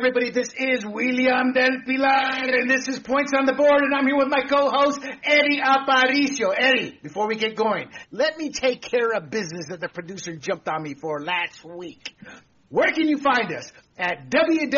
everybody? This is William Del Pilar, and this is Points on the Board, and I'm here with my co-host, Eddie Aparicio. Eddie, before we get going, let me take care of business that the producer jumped on me for last week. Where can you find us? At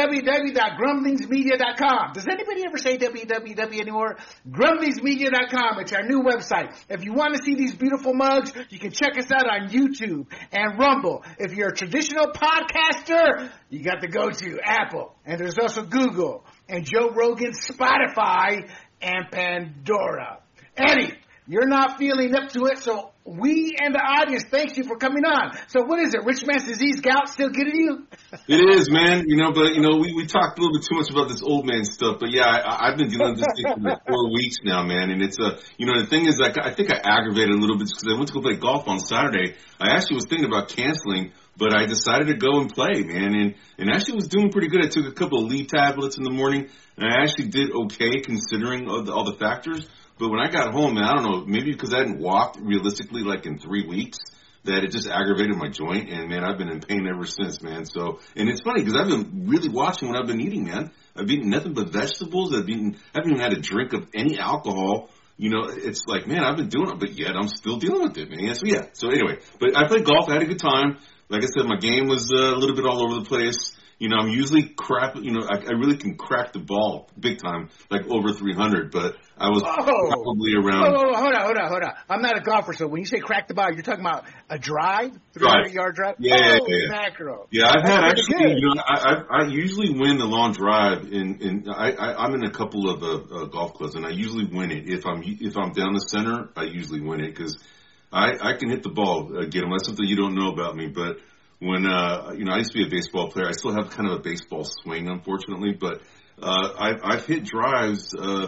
www.grumblingsmedia.com. Does anybody ever say www anymore? Grumblingsmedia.com. It's our new website. If you want to see these beautiful mugs, you can check us out on YouTube and Rumble. If you're a traditional podcaster, you got to go to Apple. And there's also Google and Joe Rogan, Spotify, and Pandora. Eddie, you're not feeling up to it, so we and the audience thank you for coming on. So what is it? Rich man's disease, gout still getting you? It is, man. We talked a little bit too much about this old man stuff, but yeah, I've been dealing with this thing for like 4 weeks now, man. And it's the thing is, like, I think I aggravated a little bit because I went to go play golf on Saturday. I actually was thinking about canceling, but I decided to go and play, man, and actually was doing pretty good. I took a couple of Lee tablets in the morning, and I actually did okay considering all the factors. But when I got home, man, I don't know, maybe because I hadn't walked realistically like in 3 weeks, that it just aggravated my joint. And, man, I've been in pain ever since, man. So, and it's funny because I've been really watching what I've been eating, man. I've eaten nothing but vegetables. I haven't even had a drink of any alcohol. You know, it's like, man, I've been doing it, but yet I'm still dealing with it, man. So, yeah. So, anyway, but I played golf. I had a good time. Like I said, my game was a little bit all over the place. You know, I'm usually I really can crack the ball big time, like over 300, but I was probably around. Hold on. I'm not a golfer, so when you say crack the ball, you're talking about a drive? 300-yard drive? Yeah. Mackerel. Yeah, I've had actually, I usually win the long drive, I'm in a couple of golf clubs, and I usually win it. If I'm down the center, I usually win it, because I can hit the ball, get them. That's something you don't know about me, but when, I used to be a baseball player. I still have kind of a baseball swing, unfortunately, but I've hit drives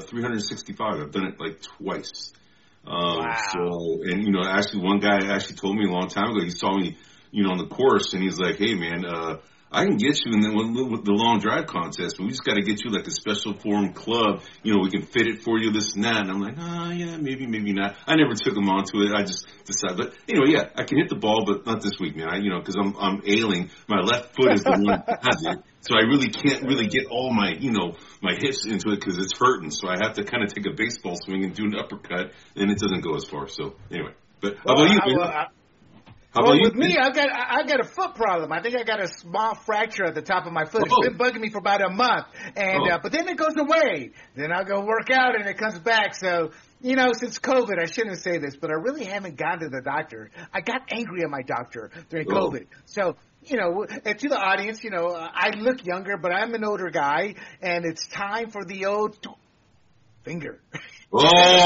365. I've done it like twice. Wow. So, and, actually one guy actually told me a long time ago, he saw me, on the course, and he's like, hey, man, I can get you in with the long drive contest, but we just got to get you like a special form club. We can fit it for you, this and that. And I'm like, yeah, maybe not. I never took him onto it. I just decided. But anyway, yeah, I can hit the ball, but not this week, man. Because I'm ailing. My left foot is the one that has it. So I really can't really get all my, my hips into it because it's hurting. So I have to kind of take a baseball swing and do an uppercut, and it doesn't go as far. So anyway, but how about you, man? With me, I got a foot problem. I think I got a small fracture at the top of my foot. It's been bugging me for about a month, but then it goes away. Then I'll go work out, and it comes back. So, since COVID, I shouldn't say this, but I really haven't gone to the doctor. I got angry at my doctor during COVID. So, and to the audience, I look younger, but I'm an older guy, and it's time for the old finger. Oh,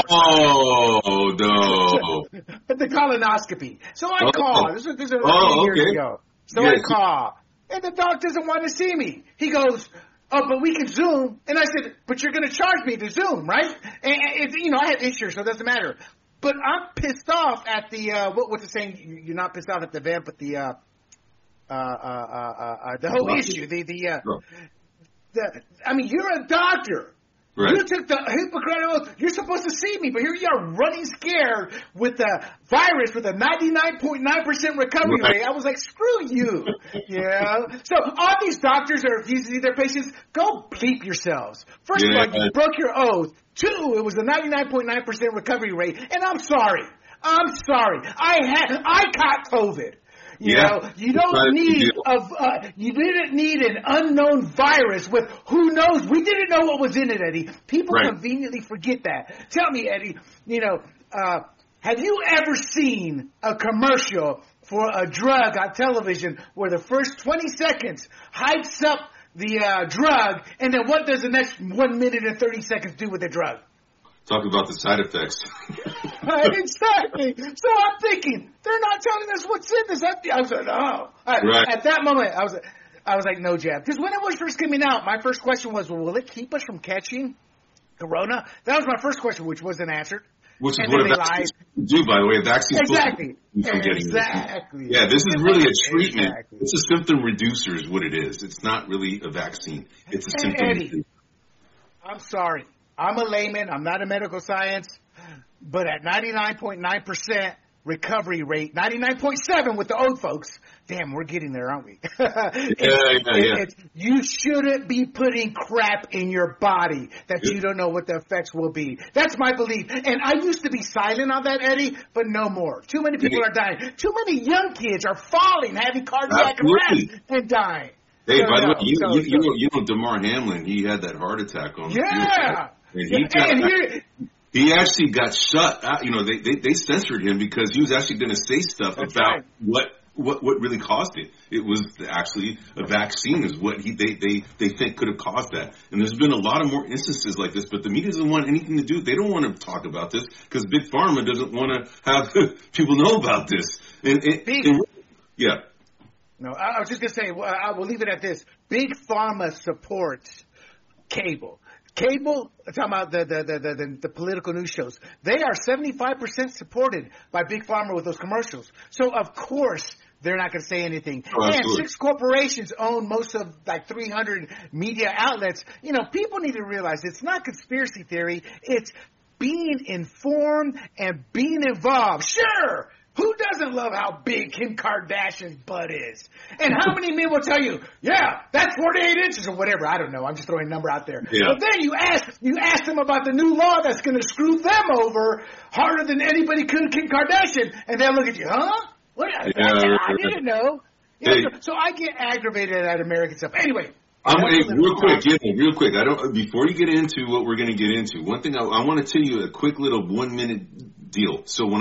no. The colonoscopy. So I call. This was a few years ago. So I call. And the doc doesn't want to see me. He goes, but we can Zoom. And I said, but you're going to charge me to Zoom, right? And I have insurance, so it doesn't matter. But I'm pissed off at the, what's the saying? You're not pissed off at the event, but the whole issue. You're a doctor. Right. You took the Hippocratic Oath. You're supposed to see me, but here you are running scared with the virus with a 99.9% recovery rate. I was like, screw you. So all these doctors are refusing to see their patients. Go bleep yourselves. First of all, you broke your oath. 2, it was a 99.9% recovery rate. And I'm sorry. I caught COVID. You didn't need an unknown virus with who knows. We didn't know what was in it, Eddie. People conveniently forget that. Tell me, Eddie, have you ever seen a commercial for a drug on television where the first 20 seconds hypes up the drug, and then what does the next 1 minute and 30 seconds do with the drug? Talk about the side effects. Exactly. So I'm thinking, they're not telling us what's in this. I was like, no. At that moment, I was like, no jab. Because when it was first coming out, my first question was, well, will it keep us from catching corona? That was my first question, which wasn't answered. Which is what vaccines do, by the way. Vaccines exactly. Yeah, this is really a treatment. Exactly. It's a symptom reducer is what it is. It's not really a vaccine. It's a symptom reducer. I'm sorry. I'm a layman. I'm not a medical science. But at 99.9%, recovery rate, 99.7 with the old folks. Damn, we're getting there, aren't we? You shouldn't be putting crap in your body that you don't know what the effects will be. That's my belief. And I used to be silent on that, Eddie, but no more. Too many people are dying. Too many young kids are falling, having cardiac arrest, and dying. Hey, by the way, you know DeMar Hamlin, he had that heart attack on the field. And he actually got shut out. You know, they censored him because he was actually going to say stuff about what really caused it. It was actually a vaccine is what they think could have caused that. And there's been a lot of more instances like this, but the media doesn't want anything to do. They don't want to talk about this because Big Pharma doesn't want to have people know about this. Yeah. No, I was just going to say, I will leave it at this. Big Pharma supports cable. Cable, talking about the political news shows, they are 75% supported by Big Pharma with those commercials. So, of course, they're not going to say anything. And 6 corporations own most of, 300 media outlets. You know, people need to realize it's not conspiracy theory. It's being informed and being involved. Sure! Who doesn't love how big Kim Kardashian's butt is? And how many men will tell you, yeah, that's 48 inches or whatever. I don't know. I'm just throwing a number out there. Yeah. But then you ask them about the new law that's going to screw them over harder than anybody could Kim Kardashian. And they'll look at you, huh? What? I didn't know. So I get aggravated at American stuff. Anyway. Real quick. Before you get into what we're going to get into, one thing I want to tell you a quick little 1 minute deal. So when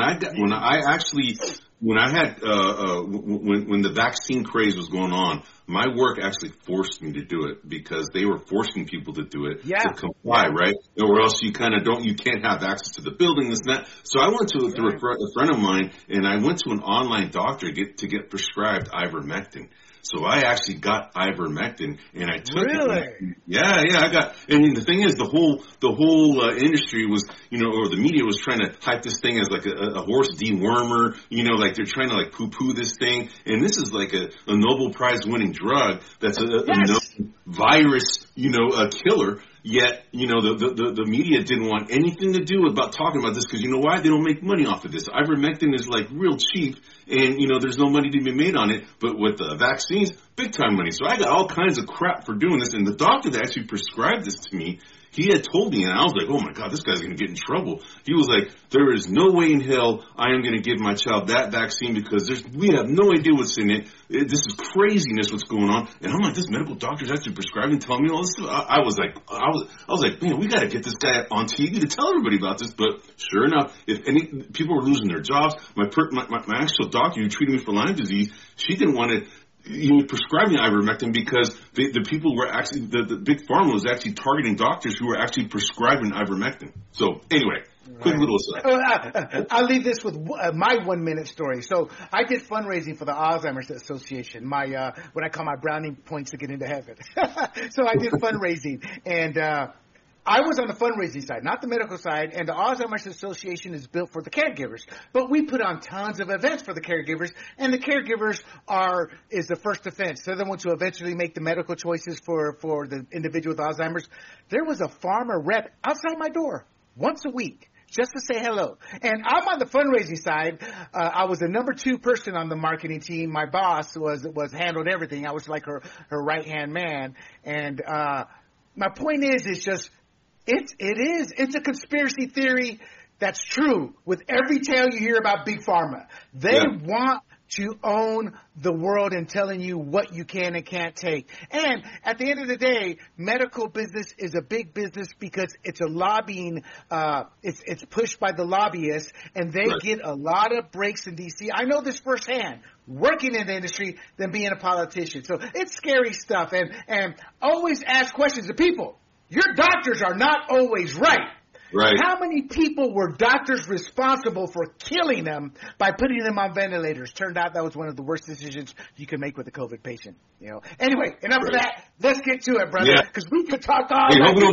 the vaccine craze was going on, my work actually forced me to do it because they were forcing people to do it to comply, right? Or else you can't have access to the building, this and that. So I went to a friend of mine and I went to an online doctor to get prescribed ivermectin. So I actually got ivermectin and I took it. Yeah, I got. And the thing is, the whole industry was, or the media was trying to hype this thing as like a horse dewormer. They're trying to poo-poo this thing. And this is like a Nobel Prize winning drug that's a known virus, a killer. Yet, the media didn't want anything to do about talking about this because you know why? They don't make money off of this. Ivermectin is real cheap and, there's no money to be made on it. But with the vaccines, big time money. So I got all kinds of crap for doing this. And the doctor that actually prescribed this to me, he had told me, and I was like, oh my God, this guy's going to get in trouble. He was like, there is no way in hell I am going to give my child that vaccine because we have no idea what's in it. This is craziness what's going on. And I'm like, this medical doctor's actually prescribing, telling me all this stuff. I was like, man, we got to get this guy on TV to tell everybody about this. But sure enough, if any people were losing their jobs, my actual doctor who treated me for Lyme disease, she didn't want to prescribing ivermectin because the people were actually the big pharma was actually targeting doctors who were actually prescribing ivermectin. So anyway, quick little aside. I'll leave this with my 1 minute story. So I did fundraising for the Alzheimer's Association. My what I call my brownie points to get into heaven. So I did fundraising and. I was on the fundraising side, not the medical side, and the Alzheimer's Association is built for the caregivers. But we put on tons of events for the caregivers, and the caregivers is the first defense. They're the ones who eventually make the medical choices for the individual with Alzheimer's. There was a farmer rep outside my door once a week just to say hello. And I'm on the fundraising side. I was the number 2 person on the marketing team. My boss was handled everything. I was like her right-hand man. And my point is just, it's a conspiracy theory that's true with every tale you hear about Big Pharma. They want to own the world and telling you what you can and can't take. And at the end of the day, medical business is a big business because it's a lobbying, it's pushed by the lobbyists and they get a lot of breaks in D.C. I know this firsthand, working in the industry than being a politician. So it's scary stuff and always ask questions of people. Your doctors are not always right. Right. How many people were doctors responsible for killing them by putting them on ventilators? Turned out that was one of the worst decisions you could make with a COVID patient. Anyway, enough of that. Let's get to it, brother. Because we could talk all night. I hope we don't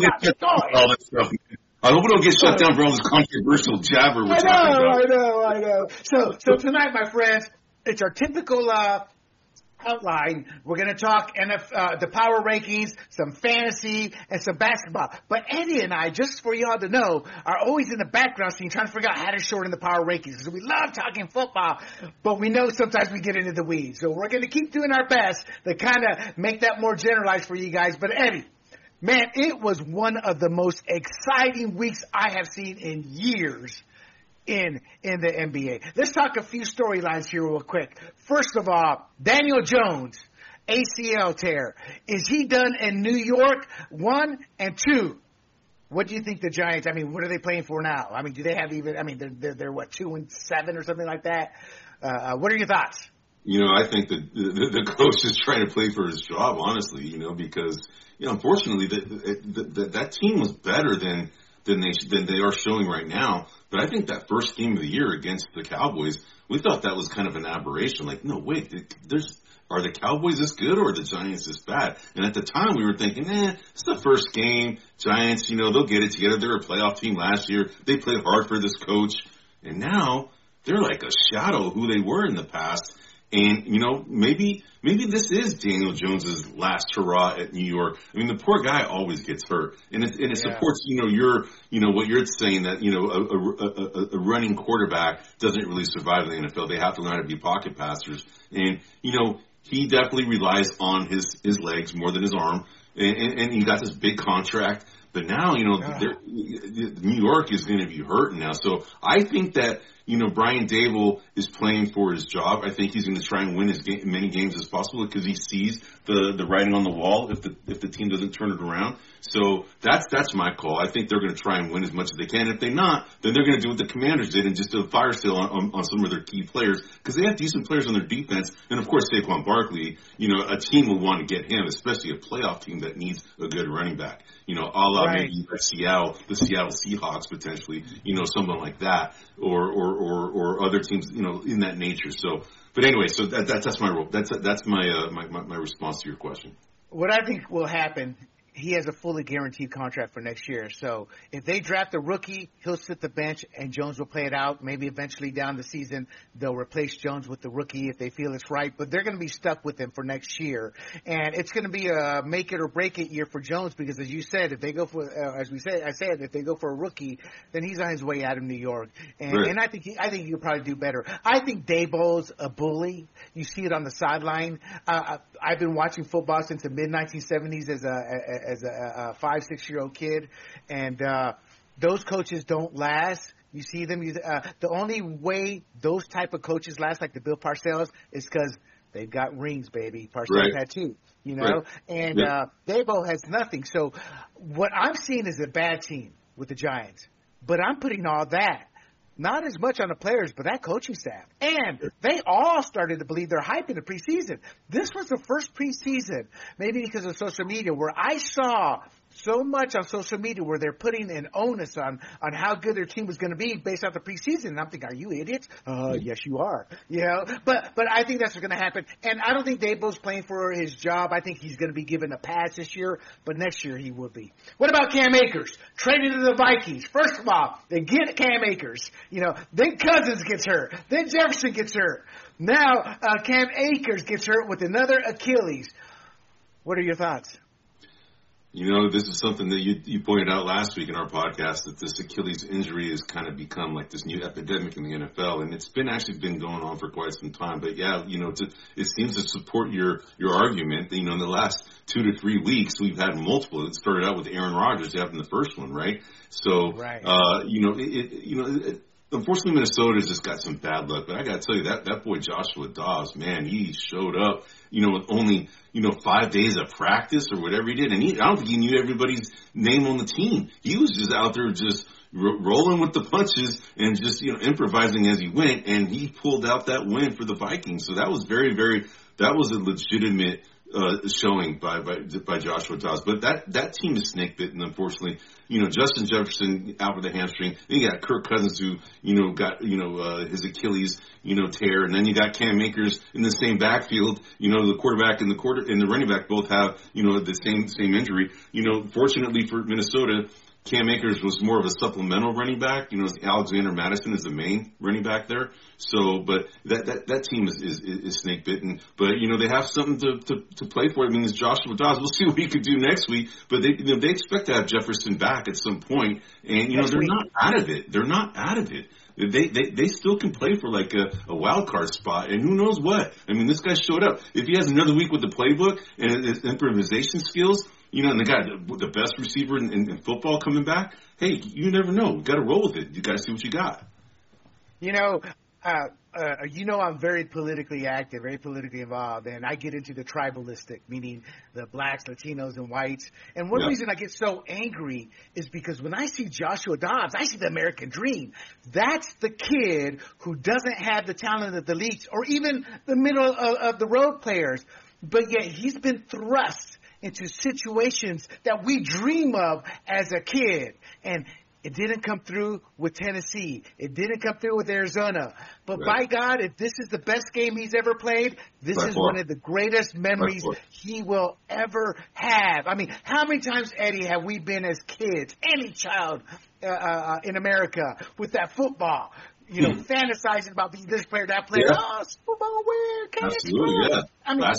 get shut down for all this controversial jabber we're talking about. I know. So tonight, my friends, it's our typical outline, we're going to talk the power rankings, some fantasy, and some basketball. But Eddie and I, just for y'all to know, are always in the background scene trying to figure out how to shorten the power rankings. Because we love talking football, but we know sometimes we get into the weeds. So we're going to keep doing our best to kind of make that more generalized for you guys. But Eddie, man, it was one of the most exciting weeks I have seen in years in the NBA. Let's talk a few storylines here real quick. First of all, Daniel Jones, ACL tear. Is he done in New York? 1 and 2. What do you think the Giants, what are they playing for now? Do they have they're what, 2-7 or something like that? What are your thoughts? I think that the coach is trying to play for his job, honestly, because, unfortunately that team was better than they are showing right now. But I think that first game of the year against the Cowboys, we thought that was kind of an aberration. Like, no, wait, are the Cowboys this good or are the Giants this bad? And at the time we were thinking, it's the first game. Giants, they'll get it together. They were a playoff team last year. They played hard for this coach. And now they're like a shadow of who they were in the past. And, maybe this is Daniel Jones's last hurrah at New York. The poor guy always gets hurt. And it supports, what you're saying, that, a running quarterback doesn't really survive in the NFL. They have to learn how to be pocket passers. And, he definitely relies on his legs more than his arm. And he got this big contract. But now, New York is going to be hurting now. So I think that, Brian Daboll is playing for his job. I think he's going to try and win as many games as possible because he sees the writing on the wall if the team doesn't turn it around. So that's my call. I think they're going to try and win as much as they can. If they're not, then they're going to do what the Commanders did and just do a fire sale on some of their key players because they have decent players on their defense. And, of course, Saquon Barkley, a team will want to get him, especially a playoff team that needs a good running back. A la maybe the Seattle Seahawks potentially, someone like that, or other teams, in that nature. So, but anyway, so that's my role. That's my response to your question. What I think will happen, he has a fully guaranteed contract for next year. So if they draft a rookie, he'll sit the bench and Jones will play it out. Maybe eventually down the season, they'll replace Jones with the rookie if they feel it's right. But they're going to be stuck with him for next year. And it's going to be a make it or break it year for Jones because, as you said, if they go for, if they go for a rookie, then he's on his way out of New York. And I think he'll probably do better. I think Daboll's a bully. You see it on the sideline. I've been watching football since the mid-1970s as a 5-6-year-old kid, and those coaches don't last. You see them. The only way those type of coaches last, like the Bill Parcells, is because they've got rings, baby. Parcells had 2, and Daboll has nothing. So what I'm seeing is a bad team with the Giants, but I'm putting all that not as much on the players, but that coaching staff. And they all started to believe their hype in the preseason. This was the first preseason, maybe because of social media, where I saw so much on social media where they're putting an onus on how good their team was going to be based off the preseason. And I'm thinking, are you idiots? Yes, you are. But I think that's what's going to happen. And I don't think Daboll's playing for his job. I think he's going to be given a pass this year, but next year he will be. What about Cam Akers? Traded to the Vikings. First of all, they get Cam Akers. Then Cousins gets hurt. Then Jefferson gets hurt. Now Cam Akers gets hurt with another Achilles. What are your thoughts? This is something that you pointed out last week in our podcast, that this Achilles injury has kind of become like this new epidemic in the NFL, and it's been going on for quite some time. But yeah, it seems to support your argument that, in the last 2 to 3 weeks we've had multiple. It started out with Aaron Rodgers having the first one, right? So, unfortunately, Minnesota's just got some bad luck. But I got to tell you, that boy Joshua Dobbs, man, he showed up, with only, 5 days of practice or whatever he did. And I don't think he knew everybody's name on the team. He was just out there just rolling with the punches and just, improvising as he went. And he pulled out that win for the Vikings. So that was that was a legitimate showing by Joshua Dobbs. But that team is snake bitten, unfortunately. Justin Jefferson out with a hamstring. Then you got Kirk Cousins who, got, his Achilles, tear. And then you got Cam Akers in the same backfield. The quarterback and the running back both have, the same injury. Fortunately for Minnesota, Cam Akers was more of a supplemental running back. Alexander Madison is the main running back there. So, but that team is snake bitten. But they have something to play for. I mean, it's Joshua Dobbs. We'll see what he could do next week. But they expect to have Jefferson back at some point, and they're not out of it. They're not out of it. They still can play for like a wild card spot, and who knows what. I mean, this guy showed up. If he has another week with the playbook and his improvisation skills, and they got the best receiver in football coming back, hey, you never know. You got to roll with it. You got to see what you got. I'm very politically active, very politically involved, and I get into the tribalistic, meaning the blacks, Latinos, and whites. And one reason I get so angry is because when I see Joshua Dobbs, I see the American dream. That's the kid who doesn't have the talent of the elites or even the middle of the road players, but yet he's been thrust into situations that we dream of as a kid. And it didn't come through with Tennessee. It didn't come through with Arizona. But by God, if this is the best game he's ever played, this is one of the greatest memories he will ever have. I mean, how many times, Eddie, have we been as kids, any child in America, with that football, fantasizing about being this player, that player. Oh, Super Bowl win. Absolutely, I mean,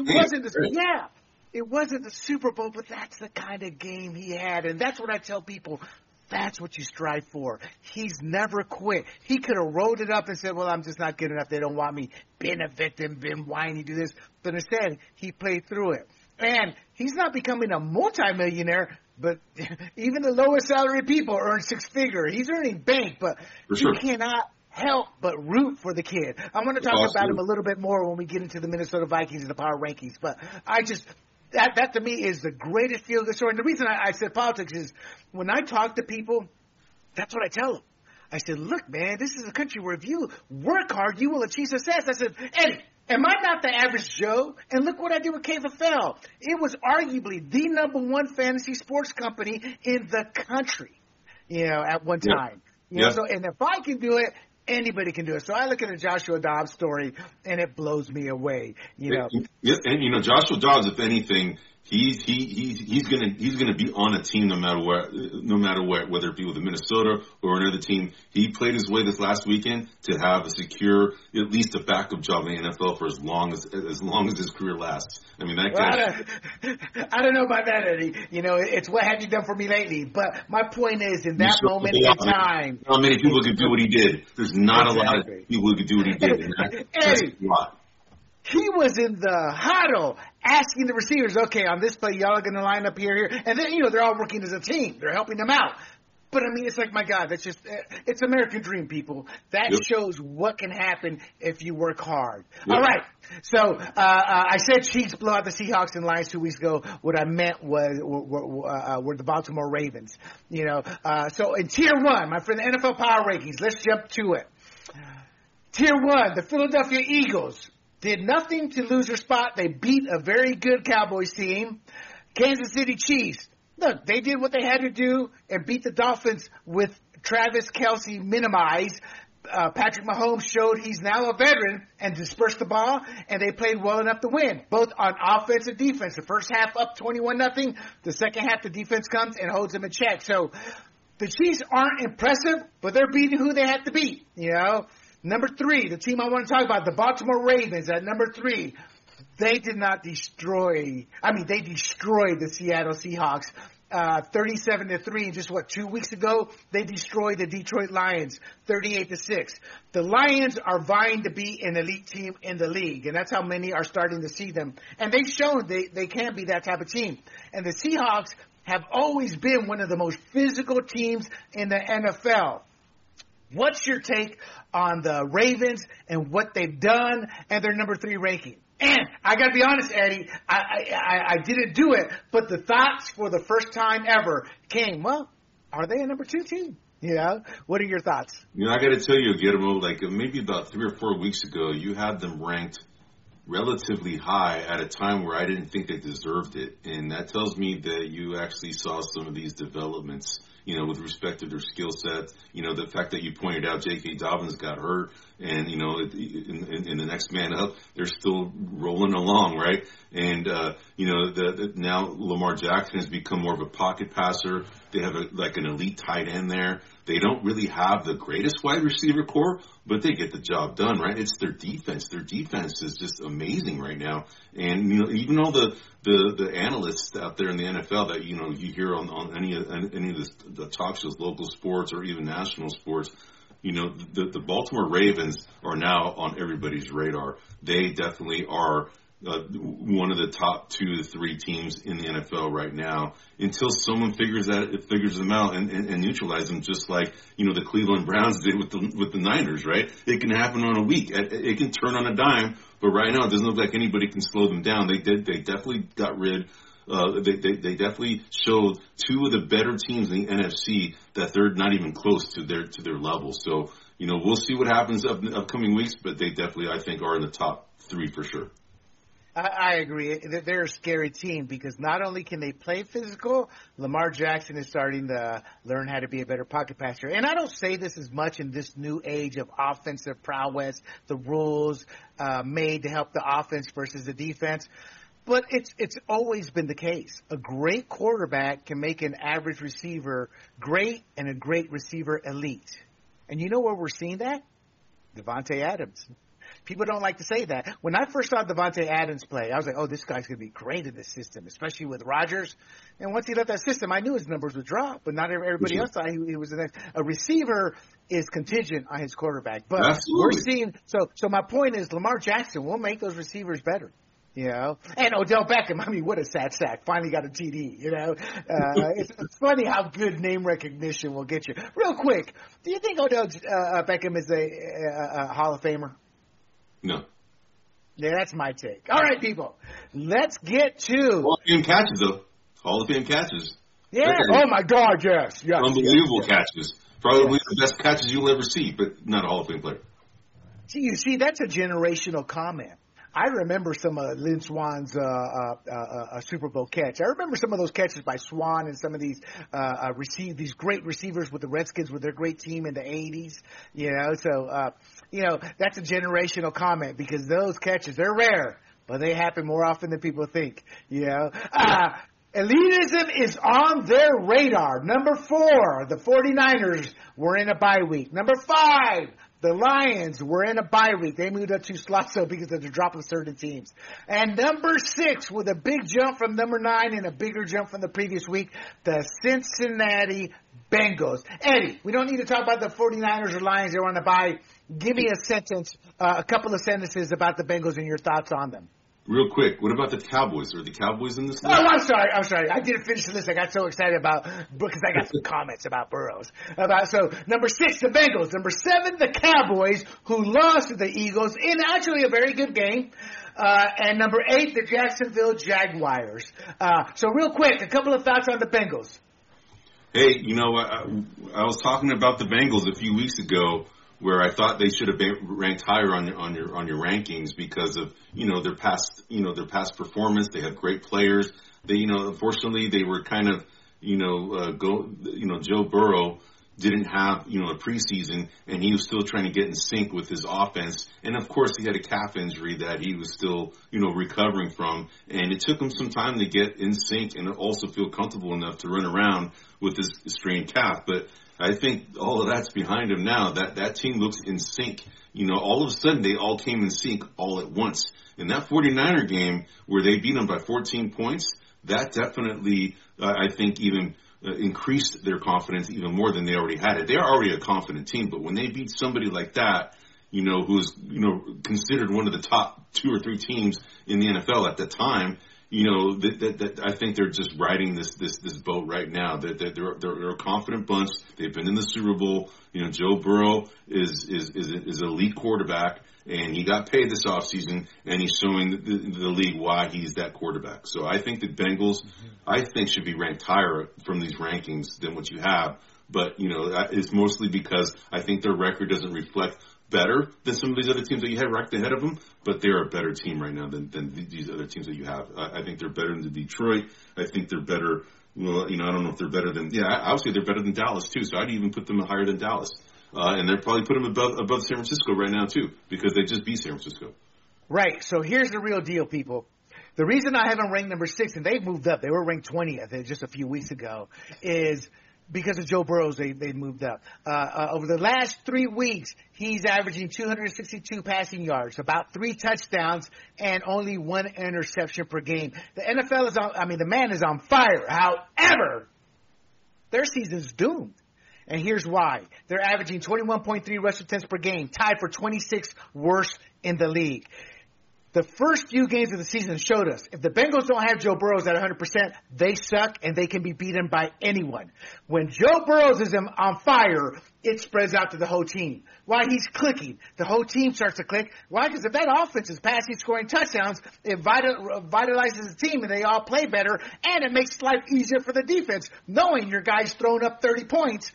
it wasn't the Super Bowl, but that's the kind of game he had. And that's what I tell people. That's what you strive for. He's never quit. He could have rolled it up and said, well, I'm just not good enough. They don't want me. Been a victim, been whiny, do this. But instead, he played through it. And he's not becoming a multimillionaire, but even the lowest salary people earn six-figure. He's earning bank, but you cannot help but root for the kid. I want to talk about him a little bit more when we get into the Minnesota Vikings and the power rankings. But that to me is the greatest feel-good story. And the reason I said politics is when I talk to people, that's what I tell them. I said, look, man, this is a country where if you work hard, you will achieve success. I said, Eddie, am I not the average Joe? And look what I did with KFL. It was arguably the number one fantasy sports company in the country, at one time. So, and if I can do it, anybody can do it. So I look at the Joshua Dobbs story, and it blows me away. And Joshua Dobbs, if anything, he's gonna be on a team no matter what, whether it be with the Minnesota or another team. He played his way this last weekend to have a secure, at least a backup job in the NFL for as long as his career lasts. I mean, that guy. I don't know about that, Eddie. It's what have you done for me lately? But my point is, in that moment in time, not many people could do what he did. There's not a lot of people who could do what he did. And that's a lot. He was in the huddle asking the receivers, okay, on this play, y'all are going to line up here. And then, they're all working as a team. They're helping them out. But, I mean, it's like, my God, it's American dream, people. That shows what can happen if you work hard. All right. So, I said Chiefs blow out the Seahawks and Lions 2 weeks ago. What I meant were the Baltimore Ravens. So in Tier 1, my friend, the NFL Power Rankings, let's jump to it. Tier 1, the Philadelphia Eagles did nothing to lose their spot. They beat a very good Cowboys team. Kansas City Chiefs, look, they did what they had to do and beat the Dolphins with Travis Kelce minimized. Patrick Mahomes showed he's now a veteran and dispersed the ball, and they played well enough to win, both on offense and defense. The first half up 21-0. The second half, the defense comes and holds them in check. So the Chiefs aren't impressive, but they're beating who they have to beat, Number 3, the team I want to talk about, the Baltimore Ravens at number 3. They did not destroy. They destroyed the Seattle Seahawks 37-3. And just 2 weeks ago, they destroyed the Detroit Lions 38-6. The Lions are vying to be an elite team in the league, and that's how many are starting to see them. And they've shown they can be that type of team. And the Seahawks have always been one of the most physical teams in the NFL. What's your take on the Ravens and what they've done and their number 3 ranking? And I got to be honest, Eddie, I didn't do it, but the thoughts for the first time ever came, well, are they a number 2 team? What are your thoughts? I got to tell you, Guillermo, maybe about 3 or 4 weeks ago, you had them ranked relatively high at a time where I didn't think they deserved it. And that tells me that you actually saw some of these developments with respect to their skill sets. The fact that you pointed out J.K. Dobbins got hurt, and, in the next man up, they're still rolling along, right? And, now Lamar Jackson has become more of a pocket passer. They have an elite tight end there. They don't really have the greatest wide receiver core, but they get the job done, right? It's their defense. Their defense is just amazing right now. And, even all the analysts out there in the NFL that, you hear on any of the talk shows, local sports or even national sports, the Baltimore Ravens are now on everybody's radar. They definitely are one of the top 2 to 3 teams in the NFL right now, until someone figures them out and neutralize them, just like the Cleveland Browns did with the Niners, right? It can happen on a week. It can turn on a dime, but right now it doesn't look like anybody can slow them down. They definitely got rid. They definitely showed 2 of the better teams in the NFC that they're not even close to their level. So we'll see what happens in the upcoming weeks, but they definitely, I think, are in the top 3 for sure. I agree. They're a scary team because not only can they play physical, Lamar Jackson is starting to learn how to be a better pocket passer. And I don't say this as much in this new age of offensive prowess, the rules made to help the offense versus the defense. But it's always been the case. A great quarterback can make an average receiver great and a great receiver elite. And you know where we're seeing that? Davante Adams. People don't like to say that. When I first saw Davante Adams play, I was like, oh, this guy's going to be great in this system, especially with Rodgers. And once he left that system, I knew his numbers would drop, but not everybody else thought he was the next. A receiver is contingent on his quarterback. But We're seeing – so my point is Lamar Jackson will make those receivers better. And Odell Beckham, I mean, what a sad sack. Finally got a TD, It's funny how good name recognition will get you. Real quick, do you think Odell Beckham is a Hall of Famer? No. Yeah, that's my take. All right, people. Let's get to Hall of Fame catches, though. Hall of Fame catches. Yeah. Oh, my God, yes. Unbelievable catches. Probably the best catches you'll ever see, but not a Hall of Fame player. See, that's a generational comment. I remember some of Lynn Swann's Super Bowl catch. I remember some of those catches by Swann and some of these these great receivers with the Redskins with their great team in the 80s. So that's a generational comment because those catches, they're rare, but they happen more often than people think. Elitism is on their radar. Number 4, the 49ers were in a bye week. Number 5, the Lions were in a bye week. They moved up 2 slots because of the drop of certain teams. And number 6, with a big jump from number 9 and a bigger jump from the previous week, the Cincinnati Bengals. Eddie, we don't need to talk about the 49ers or Lions. They're on the bye. Give me a couple of sentences about the Bengals and your thoughts on them. Real quick, what about the Cowboys? Are the Cowboys in this list? Oh, I'm sorry. I didn't finish the list. I got so excited because I got some comments about Burrows. So, number 6, the Bengals. Number 7, the Cowboys, who lost to the Eagles in actually a very good game. And number 8, the Jacksonville Jaguars. So, real quick, a couple of thoughts on the Bengals. Hey, I was talking about the Bengals a few weeks ago, where I thought they should have been ranked higher on your rankings because of their past performance. They have great players. They unfortunately they were kind of Joe Burrow didn't have a preseason, and he was still trying to get in sync with his offense. And of course he had a calf injury that he was still recovering from, and it took him some time to get in sync and also feel comfortable enough to run around with his strained calf. But I think all of that's behind him now. That team looks in sync. All of a sudden they all came in sync all at once. In that 49er game where they beat them by 14 points, that definitely, I think, even increased their confidence even more than they already had it. They are already a confident team, but when they beat somebody like that, who's, considered one of the top 2 or 3 teams in the NFL at the time, that I think they're just riding this boat right now. They're a confident bunch. They've been in the Super Bowl. Joe Burrow is an elite quarterback, and he got paid this offseason, and he's showing the league why he's that quarterback. So I think the Bengals, should be ranked higher from these rankings than what you have. But it's mostly because I think their record doesn't reflect better than some of these other teams that you had ranked ahead of them, but they're a better team right now than these other teams that you have. I think they're better than Detroit. I think they're better Well, I don't know if they're better than. Yeah, I would say they're better than Dallas too. So I'd even put them higher than Dallas, and they're probably put them above San Francisco right now too, because they just beat San Francisco. Right. So here's the real deal, people. The reason I have them ranked number 6, and they've moved up, they were ranked 20th just a few weeks ago, is because of Joe Burrow. They moved up. Over the last 3 weeks, he's averaging 262 passing yards, about 3 touchdowns, and only 1 interception per game. The NFL is the man is on fire. However, their season's doomed. And here's why. They're averaging 21.3 rush attempts per game, tied for 26th worst in the league. The first few games of the season showed us if the Bengals don't have Joe Burrow at 100%, they suck and they can be beaten by anyone. When Joe Burrow is on fire, it spreads out to the whole team. While he's clicking, the whole team starts to click. Why? Because if that offense is passing, scoring touchdowns, it vitalizes the team and they all play better, and it makes life easier for the defense, knowing your guy's throwing up 30 points,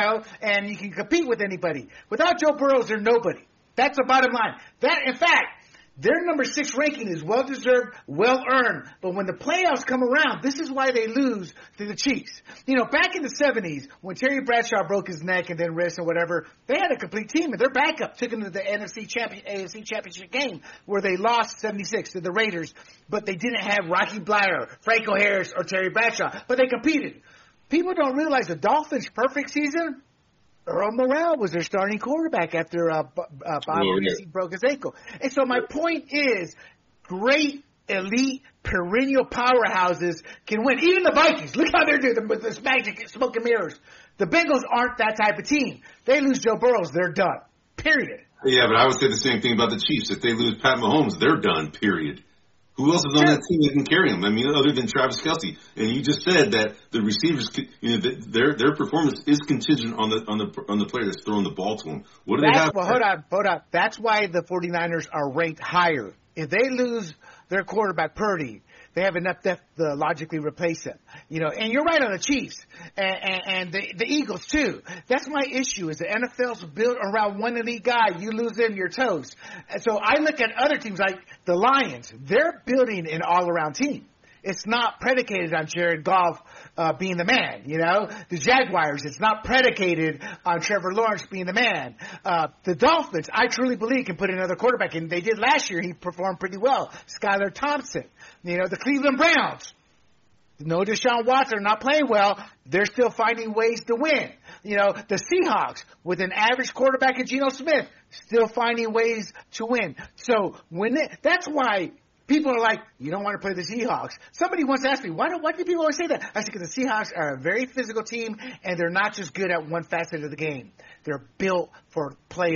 and you can compete with anybody. Without Joe Burrow, they're nobody. That's the bottom line. In fact, their number 6 ranking is well-deserved, well-earned. But when the playoffs come around, this is why they lose to the Chiefs. Back in the 70s, when Terry Bradshaw broke his neck and then wrist and whatever, they had a complete team, and their backup took them to the AFC Championship game where they lost 76 to the Raiders. But they didn't have Rocky Bleier, Franco Harris, or Terry Bradshaw. But they competed. People don't realize the Dolphins' perfect season, Earl Morrell was their starting quarterback after Bob Greasy broke his ankle. And so my point is, great, elite, perennial powerhouses can win. Even the Vikings, look how they're doing with this magic smoke and mirrors. The Bengals aren't that type of team. They lose Joe Burrow, they're done. Period. Yeah, but I would say the same thing about the Chiefs. If they lose Pat Mahomes, they're done. Period. Who else is on that team that can carry him? Other than Travis Kelce. And you just said that the receivers, their performance is contingent on the player that's throwing the ball to them. What do they have? Well, hold on. That's why the 49ers are ranked higher. If they lose their quarterback Purdy, they have enough depth to logically replace him. And you're right on the Chiefs and the Eagles too. That's my issue. Is the NFL's built around one elite guy. You lose him, you're toast. And so I look at other teams like the Lions. They're building an all-around team. It's not predicated on Jared Goff being the man, The Jaguars, it's not predicated on Trevor Lawrence being the man. The Dolphins, I truly believe, can put another quarterback in. They did last year. He performed pretty well. Skylar Thompson. The Cleveland Browns. No Deshaun Watson, not playing well. They're still finding ways to win. The Seahawks, with an average quarterback in Geno Smith, still finding ways to win. So that's why people are like, you don't want to play the Seahawks. Somebody once asked me, why do people always say that? I said, because the Seahawks are a very physical team, and they're not just good at one facet of the game. They're built for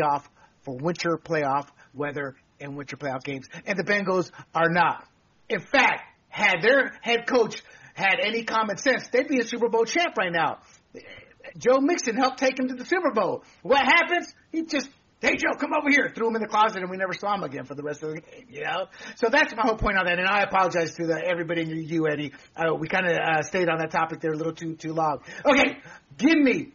winter playoff weather and winter playoff games. And the Bengals are not. In fact, had their head coach had any common sense, they'd be a Super Bowl champ right now. Joe Mixon helped take him to the Super Bowl. What happens? He just, hey, Joe, come over here. Threw him in the closet, and we never saw him again for the rest of the game, So that's my whole point on that, and I apologize to everybody and you, Eddie. We kind of stayed on that topic there a little too long. Okay, give me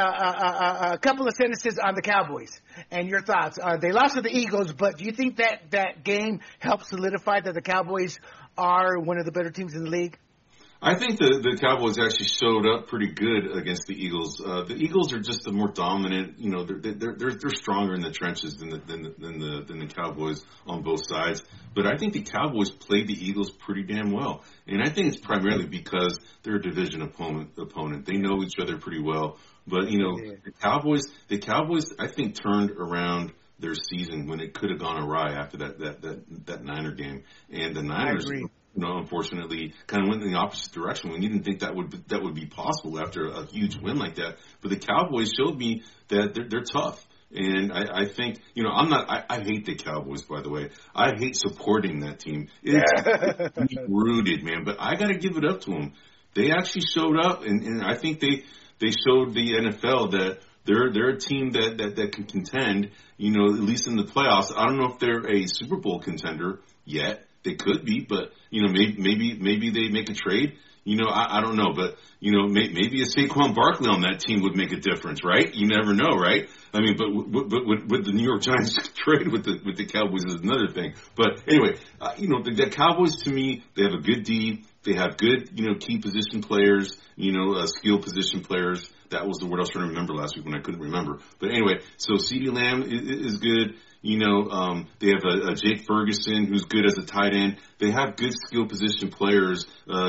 a couple of sentences on the Cowboys and your thoughts. They lost to the Eagles, but do you think that game helped solidify that the Cowboys are one of the better teams in the league? I think the Cowboys actually showed up pretty good against the Eagles. The Eagles are just the more dominant. They're stronger in the trenches than the Cowboys on both sides. But I think the Cowboys played the Eagles pretty damn well, and I think it's primarily because they're a division opponent. They know each other pretty well. But the Cowboys, I think, turned around their season when it could have gone awry after that Niner game, and the Niners. Unfortunately, kind of went in the opposite direction. We didn't think that would be possible after a huge win like that. But the Cowboys showed me that they're tough. And I think, I hate the Cowboys, by the way. I hate supporting that team. It's rooted, man. But I got to give it up to them. They actually showed up, and I think they showed the NFL that they're a team that can contend, at least in the playoffs. I don't know if they're a Super Bowl contender yet. They could be, but maybe they make a trade. I don't know, but maybe a Saquon Barkley on that team would make a difference, right? You never know, right? I mean, but with the New York Giants trade with the Cowboys is another thing. But anyway, the Cowboys to me, they have a good D. They have good, key position players, skill position players. That was the word I was trying to remember last week when I couldn't remember. But anyway, so CeeDee Lamb is good. They have a Jake Ferguson who's good as a tight end. They have good skill position players,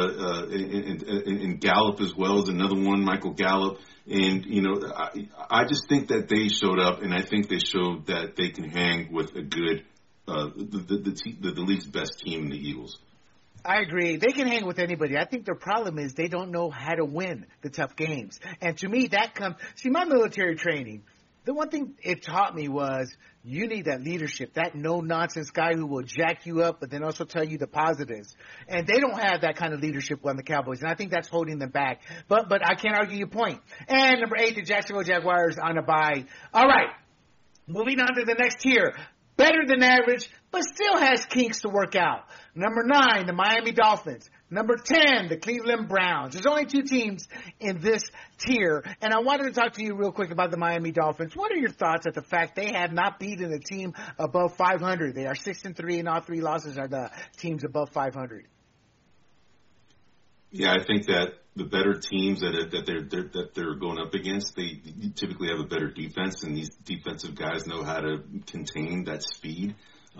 and Gallup as well as another one, Michael Gallup. And, I just think that they showed up, and I think they showed that they can hang with a good, the league's best team in the Eagles. I agree. They can hang with anybody. I think their problem is they don't know how to win the tough games. And to me, my military training, the one thing it taught me was you need that leadership, that no-nonsense guy who will jack you up but then also tell you the positives. And they don't have that kind of leadership on the Cowboys, and I think that's holding them back. But I can't argue your point. And number 8, the Jacksonville Jaguars on a bye. All right, moving on to the next tier. Better than average, but still has kinks to work out. Number 9, the Miami Dolphins. Number 10, the Cleveland Browns. There's only 2 teams in this tier, and I wanted to talk to you real quick about the Miami Dolphins. What are your thoughts at the fact they have not beaten a team above 500? They are 6-3, and all 3 losses are the teams above 500. Yeah, I think that the better teams that they're going up against, they typically have a better defense, and these defensive guys know how to contain that speed.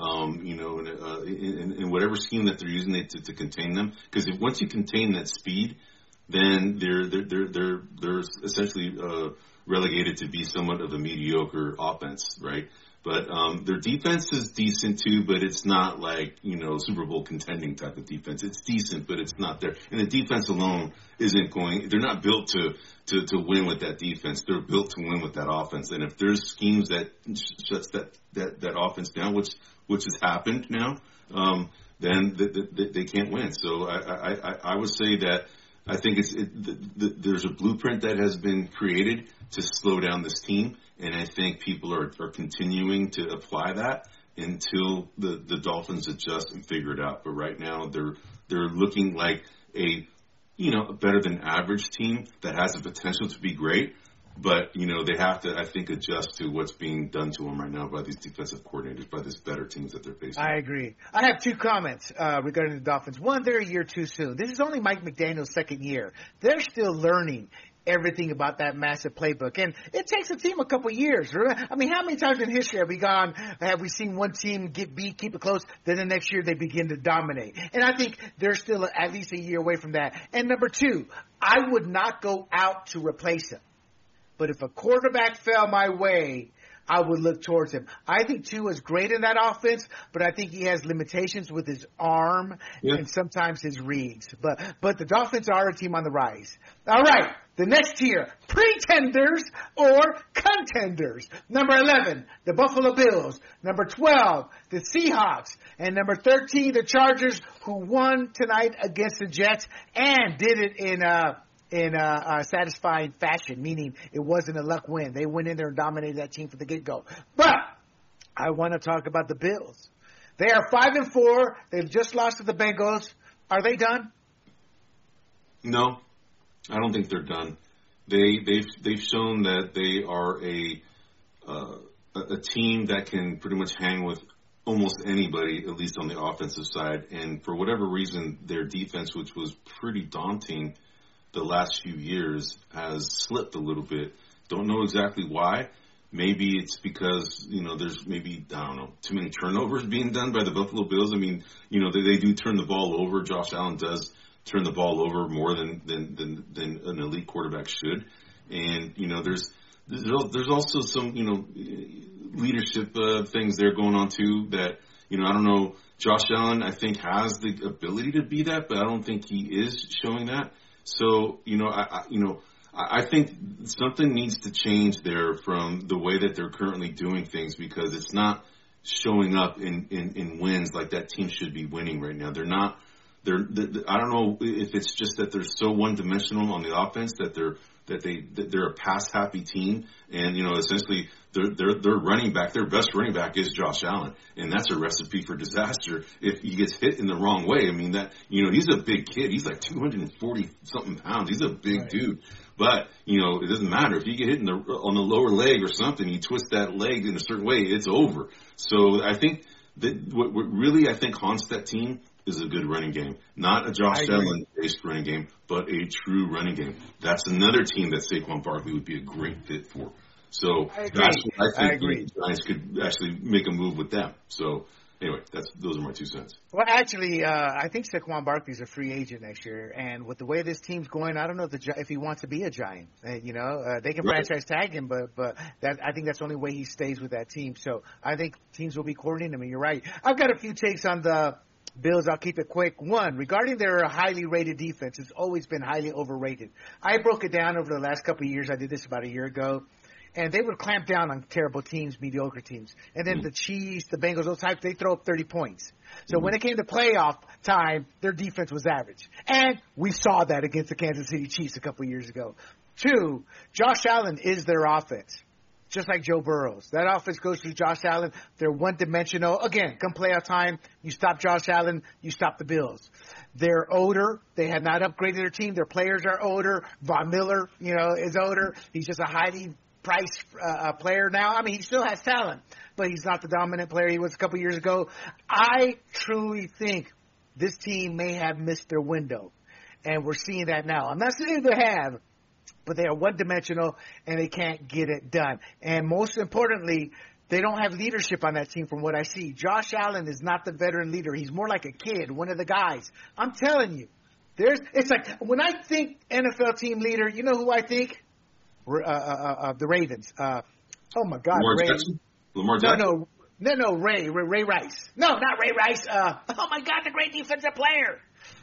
In whatever scheme that they're using to contain them, because once you contain that speed, then they're essentially relegated to be somewhat of a mediocre offense, right? But their defense is decent too, but it's not like Super Bowl contending type of defense. It's decent, but it's not there. And the defense alone isn't going. They're not built to win with that defense. They're built to win with that offense. And if there's schemes that shuts that offense down, which has happened now, then they can't win. So I would say that I think there's a blueprint that has been created to slow down this team, and I think people are continuing to apply that until the Dolphins adjust and figure it out. But right now they're looking like a better than average team that has the potential to be great. But, they have to, I think, adjust to what's being done to them right now by these defensive coordinators, by these better teams that they're facing. I agree. I have 2 comments regarding the Dolphins. One, they're a year too soon. This is only Mike McDaniel's 2nd year. They're still learning everything about that massive playbook. And it takes a team a couple years. I mean, how many times in history have we seen one team get beat, keep it close, then the next year they begin to dominate? And I think they're still at least a year away from that. And number 2, I would not go out to replace him. But if a quarterback fell my way, I would look towards him. I think Tua is great in that offense, but I think he has limitations with his arm and sometimes his reads. But the Dolphins are a team on the rise. All right, the next tier, pretenders or contenders. Number 11, the Buffalo Bills. Number 12, the Seahawks. And number 13, the Chargers, who won tonight against the Jets and did it in satisfying fashion, meaning it wasn't a luck win. They went in there and dominated that team from the get-go. But I want to talk about the Bills. They are 5-4. They've just lost to the Bengals. Are they done? No, I don't think they're done. They've shown that they are a team that can pretty much hang with almost anybody, at least on the offensive side. And for whatever reason, their defense, which was pretty daunting the last few years, has slipped a little bit. Don't know exactly why. Maybe it's because, there's maybe, too many turnovers being done by the Buffalo Bills. I mean, they do turn the ball over. Josh Allen does turn the ball over more than an elite quarterback should. And, there's also some, leadership things there going on too that, I don't know. Josh Allen, I think, has the ability to be that, but I don't think he is showing that. So, I think something needs to change there from the way that they're currently doing things, because it's not showing up in wins like that team should be winning right now. They're not. I don't know if it's just that they're so one-dimensional on the offense that they're a pass-happy team, and essentially their running back, their best running back is Josh Allen, and that's a recipe for disaster if he gets hit in the wrong way. I mean, that he's a big kid, he's like 240 something pounds, he's a big dude, but it doesn't matter if you get hit on the lower leg or something, you twist that leg in a certain way, it's over. So I think that what really haunts that team is a good running game. Not a Josh Allen-based running game, but a true running game. That's another team that Saquon Barkley would be a great fit for. So that's what I think the Giants could actually make a move with them. So anyway, those are my 2 cents. Well, actually, I think Saquon Barkley's a free agent next year, and with the way this team's going, I don't know if he wants to be a Giant. They can franchise tag him, but I think that's the only way he stays with that team. So I think teams will be courting him. And you're right. I've got a few takes on the Bills. I'll keep it quick. One, regarding their highly rated defense, it's always been highly overrated. I broke it down over the last couple of years. I did this about a year ago. And they would clamp down on terrible teams, mediocre teams. And then the Chiefs, the Bengals, those types, they throw up 30 points. So when it came to playoff time, their defense was average. And we saw that against the Kansas City Chiefs a couple years ago. 2, Josh Allen is their offense, just like Joe Burrow's. That offense goes through Josh Allen. They're one-dimensional. Again, come playoff time, you stop Josh Allen, you stop the Bills. They're older. They have not upgraded their team. Their players are older. Von Miller, is older. He's just a highly price player now. I mean, he still has talent, but he's not the dominant player he was a couple years ago. I truly think this team may have missed their window, and we're seeing that now. I'm not saying they have, but they are one-dimensional, and they can't get it done. And most importantly, they don't have leadership on that team from what I see. Josh Allen is not the veteran leader. He's more like a kid, one of the guys. I'm telling you. It's like when I think NFL team leader, you know who I think? The Ravens. Oh my God, Lamar Jackson? No, Ray Rice. No, not Ray Rice. Oh my God, the great defensive player.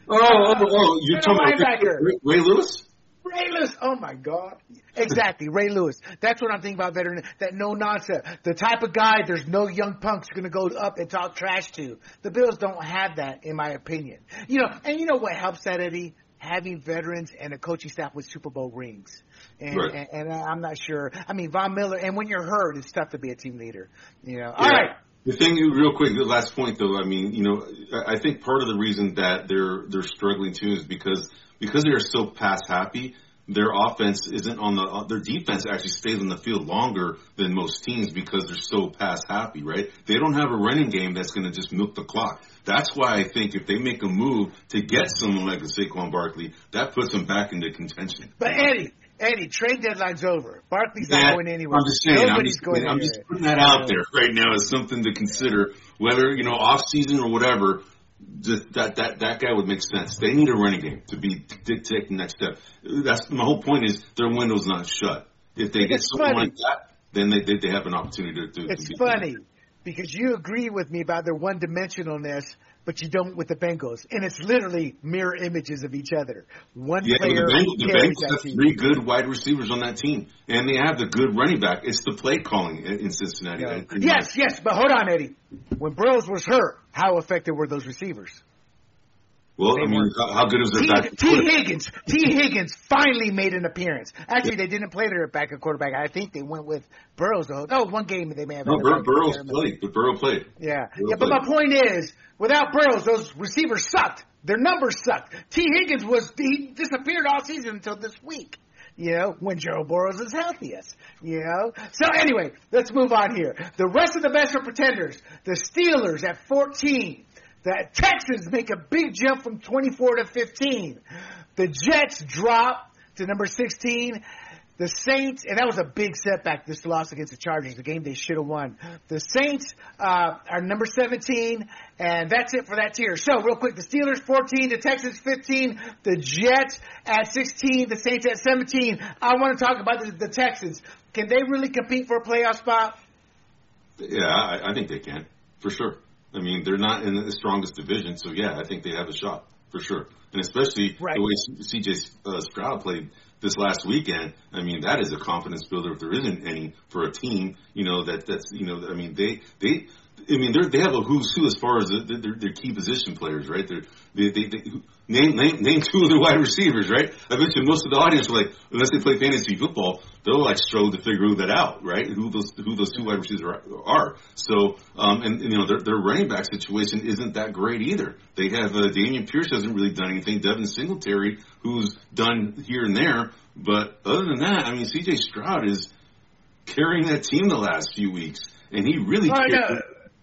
You're talking about Ray Lewis? Ray Lewis. Oh my God. Exactly, Ray Lewis. That's what I'm thinking about, veteran. That no nonsense. The type of guy there's no young punks going to go up and talk trash to. The Bills don't have that, in my opinion. And you know what helps that, Eddie? Having veterans and a coaching staff with Super Bowl rings. And I'm not sure. I mean, Von Miller, and when you're hurt, it's tough to be a team leader. All right. The thing, real quick, the last point, though, I mean, I think part of the reason that they're struggling, too, is because they are so pass happy. Their offense isn't their defense actually stays on the field longer than most teams because they're so pass happy, right? They don't have a running game that's going to just milk the clock. That's why I think if they make a move to get someone like a Saquon Barkley, that puts them back into contention. But Eddie, trade deadline's over. Barkley's not going anywhere. I'm just saying. I'm just putting that out there right now as something to consider. Whether off season or whatever, that guy would make sense. They need a running game to take the next step. That's my whole point. Is their window's not shut. If they get someone like that, then they have an opportunity to. It's funny because you agree with me about their one-dimensionalness, but you don't with the Bengals. And it's literally mirror images of each other. One player the Bengals have 3 good wide receivers on that team, and they have the good running back. It's the play calling in Cincinnati. Yeah. Yes, but hold on, Eddie. When Burrows was hurt, how effective were those receivers? Well, how good was their back? T. Higgins finally made an appearance. Actually, they didn't play their backup quarterback. I think they went with Burrows. One game they may have. No, Burrow played. Yeah, but my point is, without Burrows, those receivers sucked. Their numbers sucked. T. Higgins he disappeared all season until this week. When Joe Burrows is healthiest. So anyway, let's move on here. The rest of the best are pretenders. The Steelers at 14. The Texans make a big jump from 24 to 15. The Jets drop to number 16. The Saints, and that was a big setback, this loss against the Chargers, the game they should have won. The Saints are number 17, and that's it for that tier. So, real quick, the Steelers 14, the Texans 15, the Jets at 16, the Saints at 17. I want to talk about the Texans. Can they really compete for a playoff spot? Yeah, I think they can, for sure. I mean, they're not in the strongest division, so yeah, I think they have a shot, for sure. And especially the way C.J. Stroud played this last weekend, I mean, that is a confidence builder if there isn't any for a team, they have a who's who as far as their key position players, right? They name 2 of the wide receivers, right? I bet you most of the audience are like, unless they play fantasy football, they'll like struggle to figure that out, right? Who those 2 wide receivers are. So, their running back situation isn't that great either. They have Dameon Pierce hasn't really done anything. Devin Singletary, who's done here and there, but other than that, I mean, C.J. Stroud is carrying that team the last few weeks, and he really.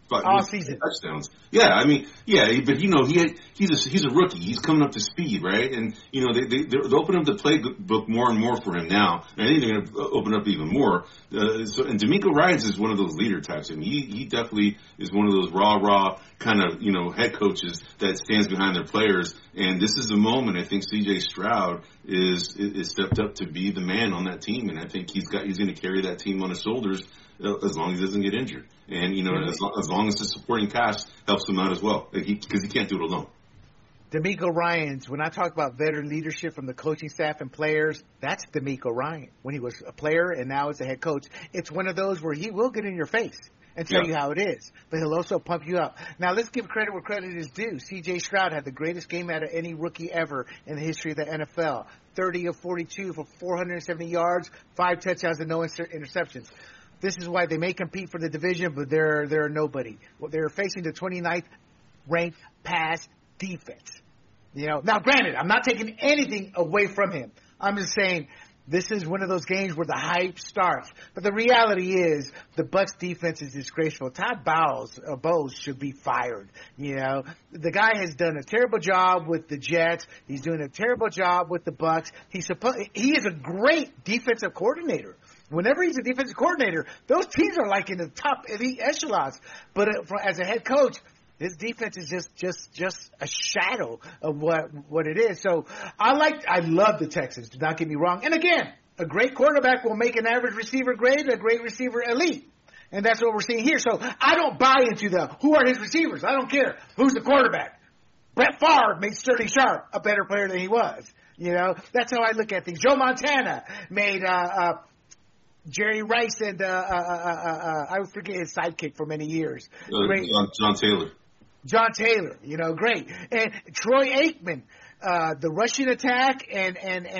all season touchdowns. Yeah, I mean, yeah, but he's a rookie. He's coming up to speed, right? And they're opening up the playbook more and more for him now, and I think they're going to open up even more. And D'Amico Ryans is one of those leader types. I mean, he definitely is one of those raw kind of head coaches that stands behind their players. And this is the moment I think C.J. Stroud is stepped up to be the man on that team, and I think he's going to carry that team on his shoulders as long as he doesn't get injured. And, as long as the supporting cast helps him out as well, because he can't do it alone. D'Amico Ryans, when I talk about veteran leadership from the coaching staff and players, that's D'Amico Ryan. When he was a player and now as a head coach, it's one of those where he will get in your face and tell you how it is, but he'll also pump you up. Now, let's give credit where credit is due. C.J. Stroud had the greatest game out of any rookie ever in the history of the NFL. 30 of 42 for 470 yards, 5 touchdowns and no interceptions. This is why they may compete for the division, but they're nobody. Well, they're facing the 29th ranked pass defense. Now granted, I'm not taking anything away from him. I'm just saying this is one of those games where the hype starts. But the reality is the Bucs defense is disgraceful. Todd Bowles should be fired. The guy has done a terrible job with the Jets. He's doing a terrible job with the Bucs. He is a great defensive coordinator. Whenever he's a defensive coordinator, those teams are like in the top elite echelons. But as a head coach, his defense is just a shadow of what it is. So I love the Texans. Do not get me wrong. And again, a great quarterback will make an average receiver great, and a great receiver elite. And that's what we're seeing here. So I don't buy into who are his receivers. I don't care who's the quarterback. Brett Favre made Sterling Sharp a better player than he was. That's how I look at things. Joe Montana made Jerry Rice and I forget his sidekick for many years. John Taylor. John Taylor, great. And Troy Aikman, the rushing attack and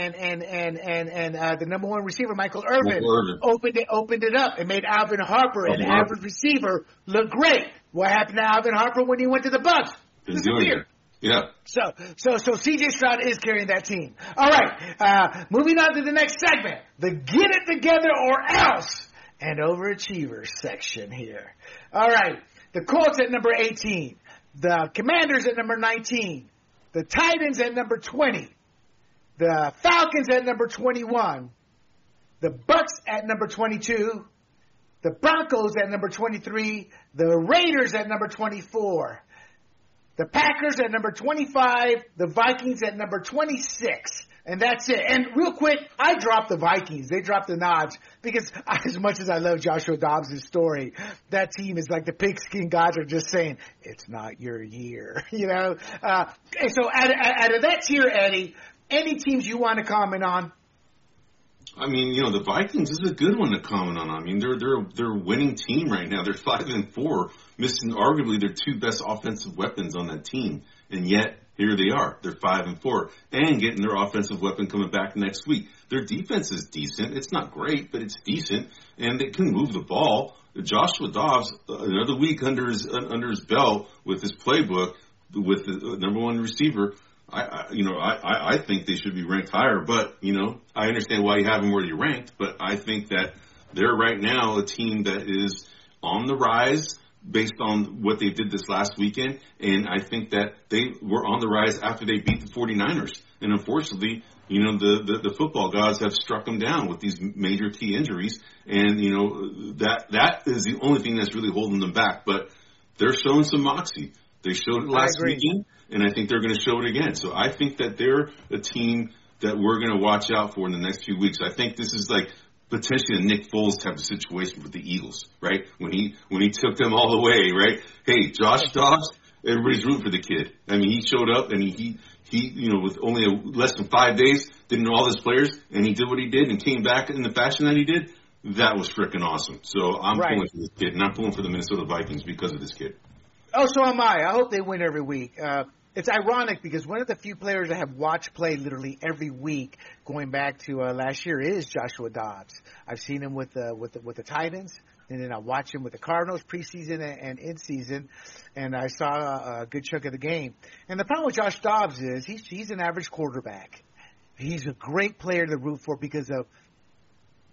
the number one receiver, Michael Irvin, opened it up and made Alvin Harper, an average receiver, look great. What happened to Alvin Harper when he went to the Bucs? Disappeared. Yeah. So C.J. Stroud is carrying that team. All right. Moving on to the next segment, the Get It Together or Else and Overachievers section here. All right. The Colts at number 18. The Commanders at number 19. The Titans at number 20. The Falcons at number 21. The Bucs at number 22. The Broncos at number 23. The Raiders at number 24. The Packers at number 25, the Vikings at number 26, and that's it. And real quick, I dropped the Vikings. They dropped the nods because as much as I love Joshua Dobbs' story, that team is like the pigskin gods are just saying, it's not your year, And so out of that tier, Eddie, any teams you want to comment on? I mean, the Vikings is a good one to comment on. I mean, they're a winning team right now. They're 5-4, missing arguably their 2 best offensive weapons on that team, and yet here they are. They're 5-4, and getting their offensive weapon coming back next week. Their defense is decent. It's not great, but it's decent, and they can move the ball. Joshua Dobbs, another week under his belt with his playbook, with the number one receiver. I think they should be ranked higher, but, I understand why you have them where you're ranked, but I think that they're right now a team that is on the rise based on what they did this last weekend, and I think that they were on the rise after they beat the 49ers. And unfortunately, the football gods have struck them down with these major key injuries, and, that is the only thing that's really holding them back, but they're showing some moxie. They showed it last weekend, and I think they're going to show it again. So I think that they're a team that we're going to watch out for in the next few weeks. I think this is like potentially a Nick Foles type of situation with the Eagles, right? When he took them all the way, right? Hey, Josh Dobbs, everybody's rooting for the kid. I mean, he showed up and he with only less than 5 days, didn't know all his players, and he did what he did and came back in the fashion that he did. That was freaking awesome. So I'm pulling for this kid, and I'm pulling for the Minnesota Vikings because of this kid. Oh, so am I. I hope they win every week. It's ironic because one of the few players I have watched play literally every week going back to last year is Joshua Dobbs. I've seen him with the Titans, and then I watched him with the Cardinals preseason and in season, and I saw a good chunk of the game. And the problem with Josh Dobbs is he's an average quarterback. He's a great player to root for because of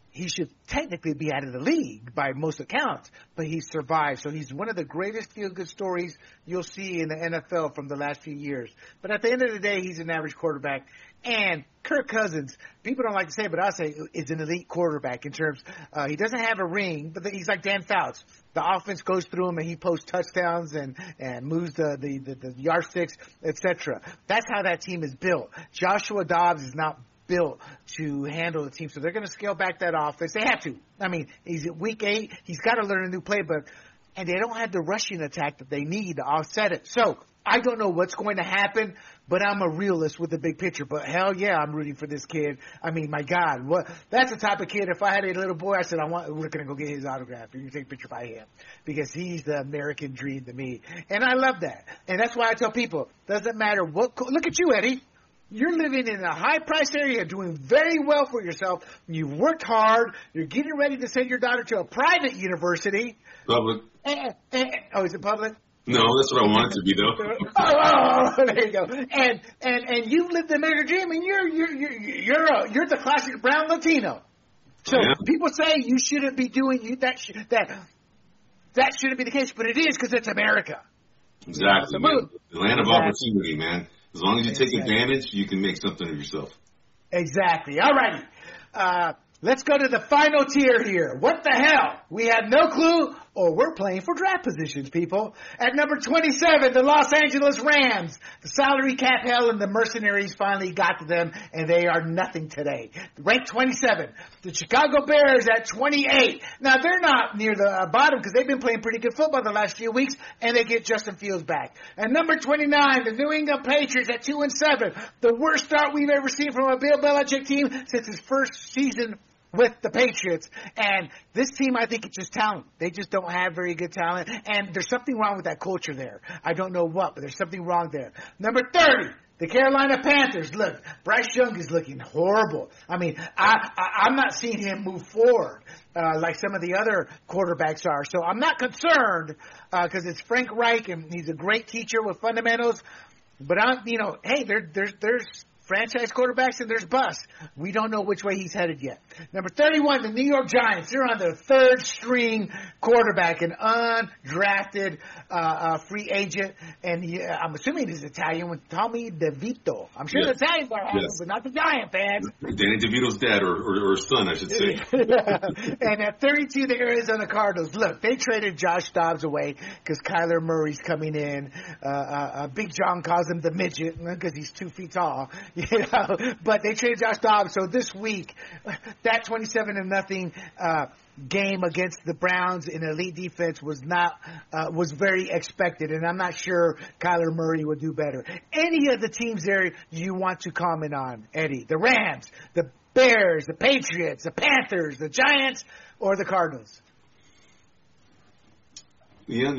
he should technically be out of the league by most accounts, but he survived. So he's one of the greatest feel-good stories you'll see in the NFL from the last few years. But at the end of the day, he's an average quarterback. And Kirk Cousins, people don't like to say it, but I say is an elite quarterback in terms he doesn't have a ring, but he's like Dan Fouts. The offense goes through him, and he posts touchdowns and moves the yardsticks, etc. That's how that team is built. Joshua Dobbs is not built to handle the team, so they're going to scale back that offense. They have to. I mean, he's at week 8. He's got to learn a new playbook, and they don't have the rushing attack that they need to offset it. So I don't know what's going to happen, but I'm a realist with the big picture. But hell yeah, I'm rooting for this kid. I mean, my God, that's the type of kid. If I had a little boy, I said we're going to go get his autograph. You can take a picture by him because he's the American dream to me, and I love that. And that's why I tell people, doesn't matter what. Look at you, Eddie. You're living in a high-priced area, doing very well for yourself. You've worked hard. You're getting ready to send your daughter to a private university. Public. Oh, is it public? No, that's what I want it to be, though. Oh, there you go. And you've lived the American dream, and you're the classic brown Latino. So people say you shouldn't be doing that shouldn't be the case, but it is because it's America. Exactly, man. The land of opportunity, man. As long as you take advantage, you can make something of yourself. Exactly. All righty. Let's go to the final tier here. What the hell? We had no clue, or we're playing for draft positions, people. At number 27, the Los Angeles Rams. The salary cap hell and the mercenaries finally got to them, and they are nothing today. Ranked 27. The Chicago Bears at 28. Now, they're not near the bottom because they've been playing pretty good football the last few weeks, and they get Justin Fields back. At number 29, the New England Patriots at 2-7. The worst start we've ever seen from a Bill Belichick team since his first season with the Patriots. And this team, I think it's just talent. They just don't have very good talent. And there's something wrong with that culture there. I don't know what, but there's something wrong there. Number 30, the Carolina Panthers. Look, Bryce Young is looking horrible. I mean, I'm not seeing him move forward like some of the other quarterbacks are. So I'm not concerned because it's Frank Reich, and he's a great teacher with fundamentals. But hey, there's franchise quarterbacks, and there's busts. We don't know which way he's headed yet. Number 31, the New York Giants. They're on their third string quarterback, an undrafted free agent, and I'm assuming he's Italian, with Tommy DeVito. I'm sure the Italians are happy, but not the Giant fans. Danny DeVito's dad or son, I should say. And at 32, the Arizona Cardinals. Look, they traded Josh Dobbs away because Kyler Murray's coming in. Big John calls him the midget because he's 2 feet tall. But they traded Josh Dobbs. So this week, that 27-0 game against the Browns in elite defense was very expected, and I'm not sure Kyler Murray would do better. Any of the teams there you want to comment on, Eddie? The Rams, the Bears, the Patriots, the Panthers, the Giants, or the Cardinals? Yeah,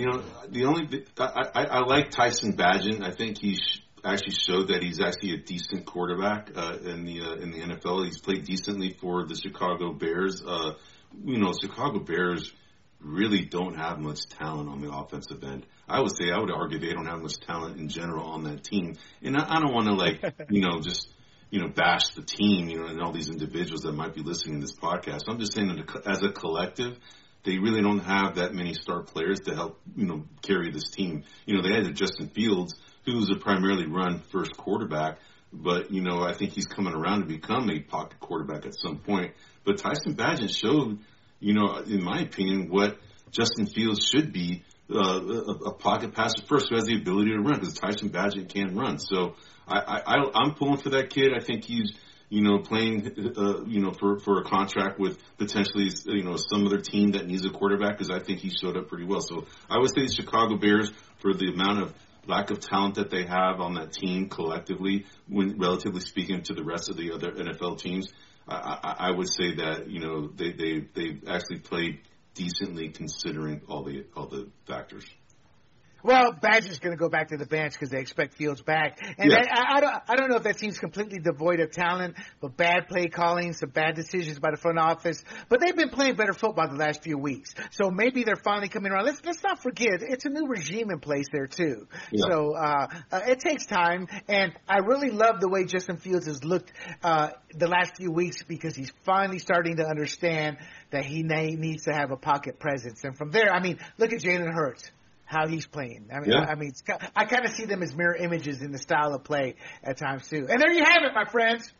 I like Tyson Bagent. I think he's actually showed that he's actually a decent quarterback in the NFL. He's played decently for the Chicago Bears. Chicago Bears really don't have much talent on the offensive end. I would argue they don't have much talent in general on that team. And I don't want to bash the team, and all these individuals that might be listening to this podcast. I'm just saying that as a collective, they really don't have that many star players to help, carry this team. They had Justin Fields, who's a primarily run first quarterback, but, I think he's coming around to become a pocket quarterback at some point. But Tyson Bagent showed, in my opinion, what Justin Fields should be, a pocket passer first who has the ability to run, because Tyson Bagent can run. So I'm pulling for that kid. I think he's, playing, for a contract with potentially, some other team that needs a quarterback, because I think he showed up pretty well. So I would say the Chicago Bears, for the amount of lack of talent that they have on that team collectively, when relatively speaking to the rest of the other NFL teams, I would say that they actually played decently considering all the factors. Well, Badger's going to go back to the bench because they expect Fields back. And I don't know if that seems completely devoid of talent, but bad play calling, some bad decisions by the front office. But they've been playing better football the last few weeks. So maybe they're finally coming around. Let's not forget, it's a new regime in place there, too. Yeah. So it takes time. And I really love the way Justin Fields has looked the last few weeks because he's finally starting to understand that he needs to have a pocket presence. And from there, I mean, look at Jalen Hurts. How he's playing. I kind of see them as mirror images in the style of play at times too. And there you have it, my friends.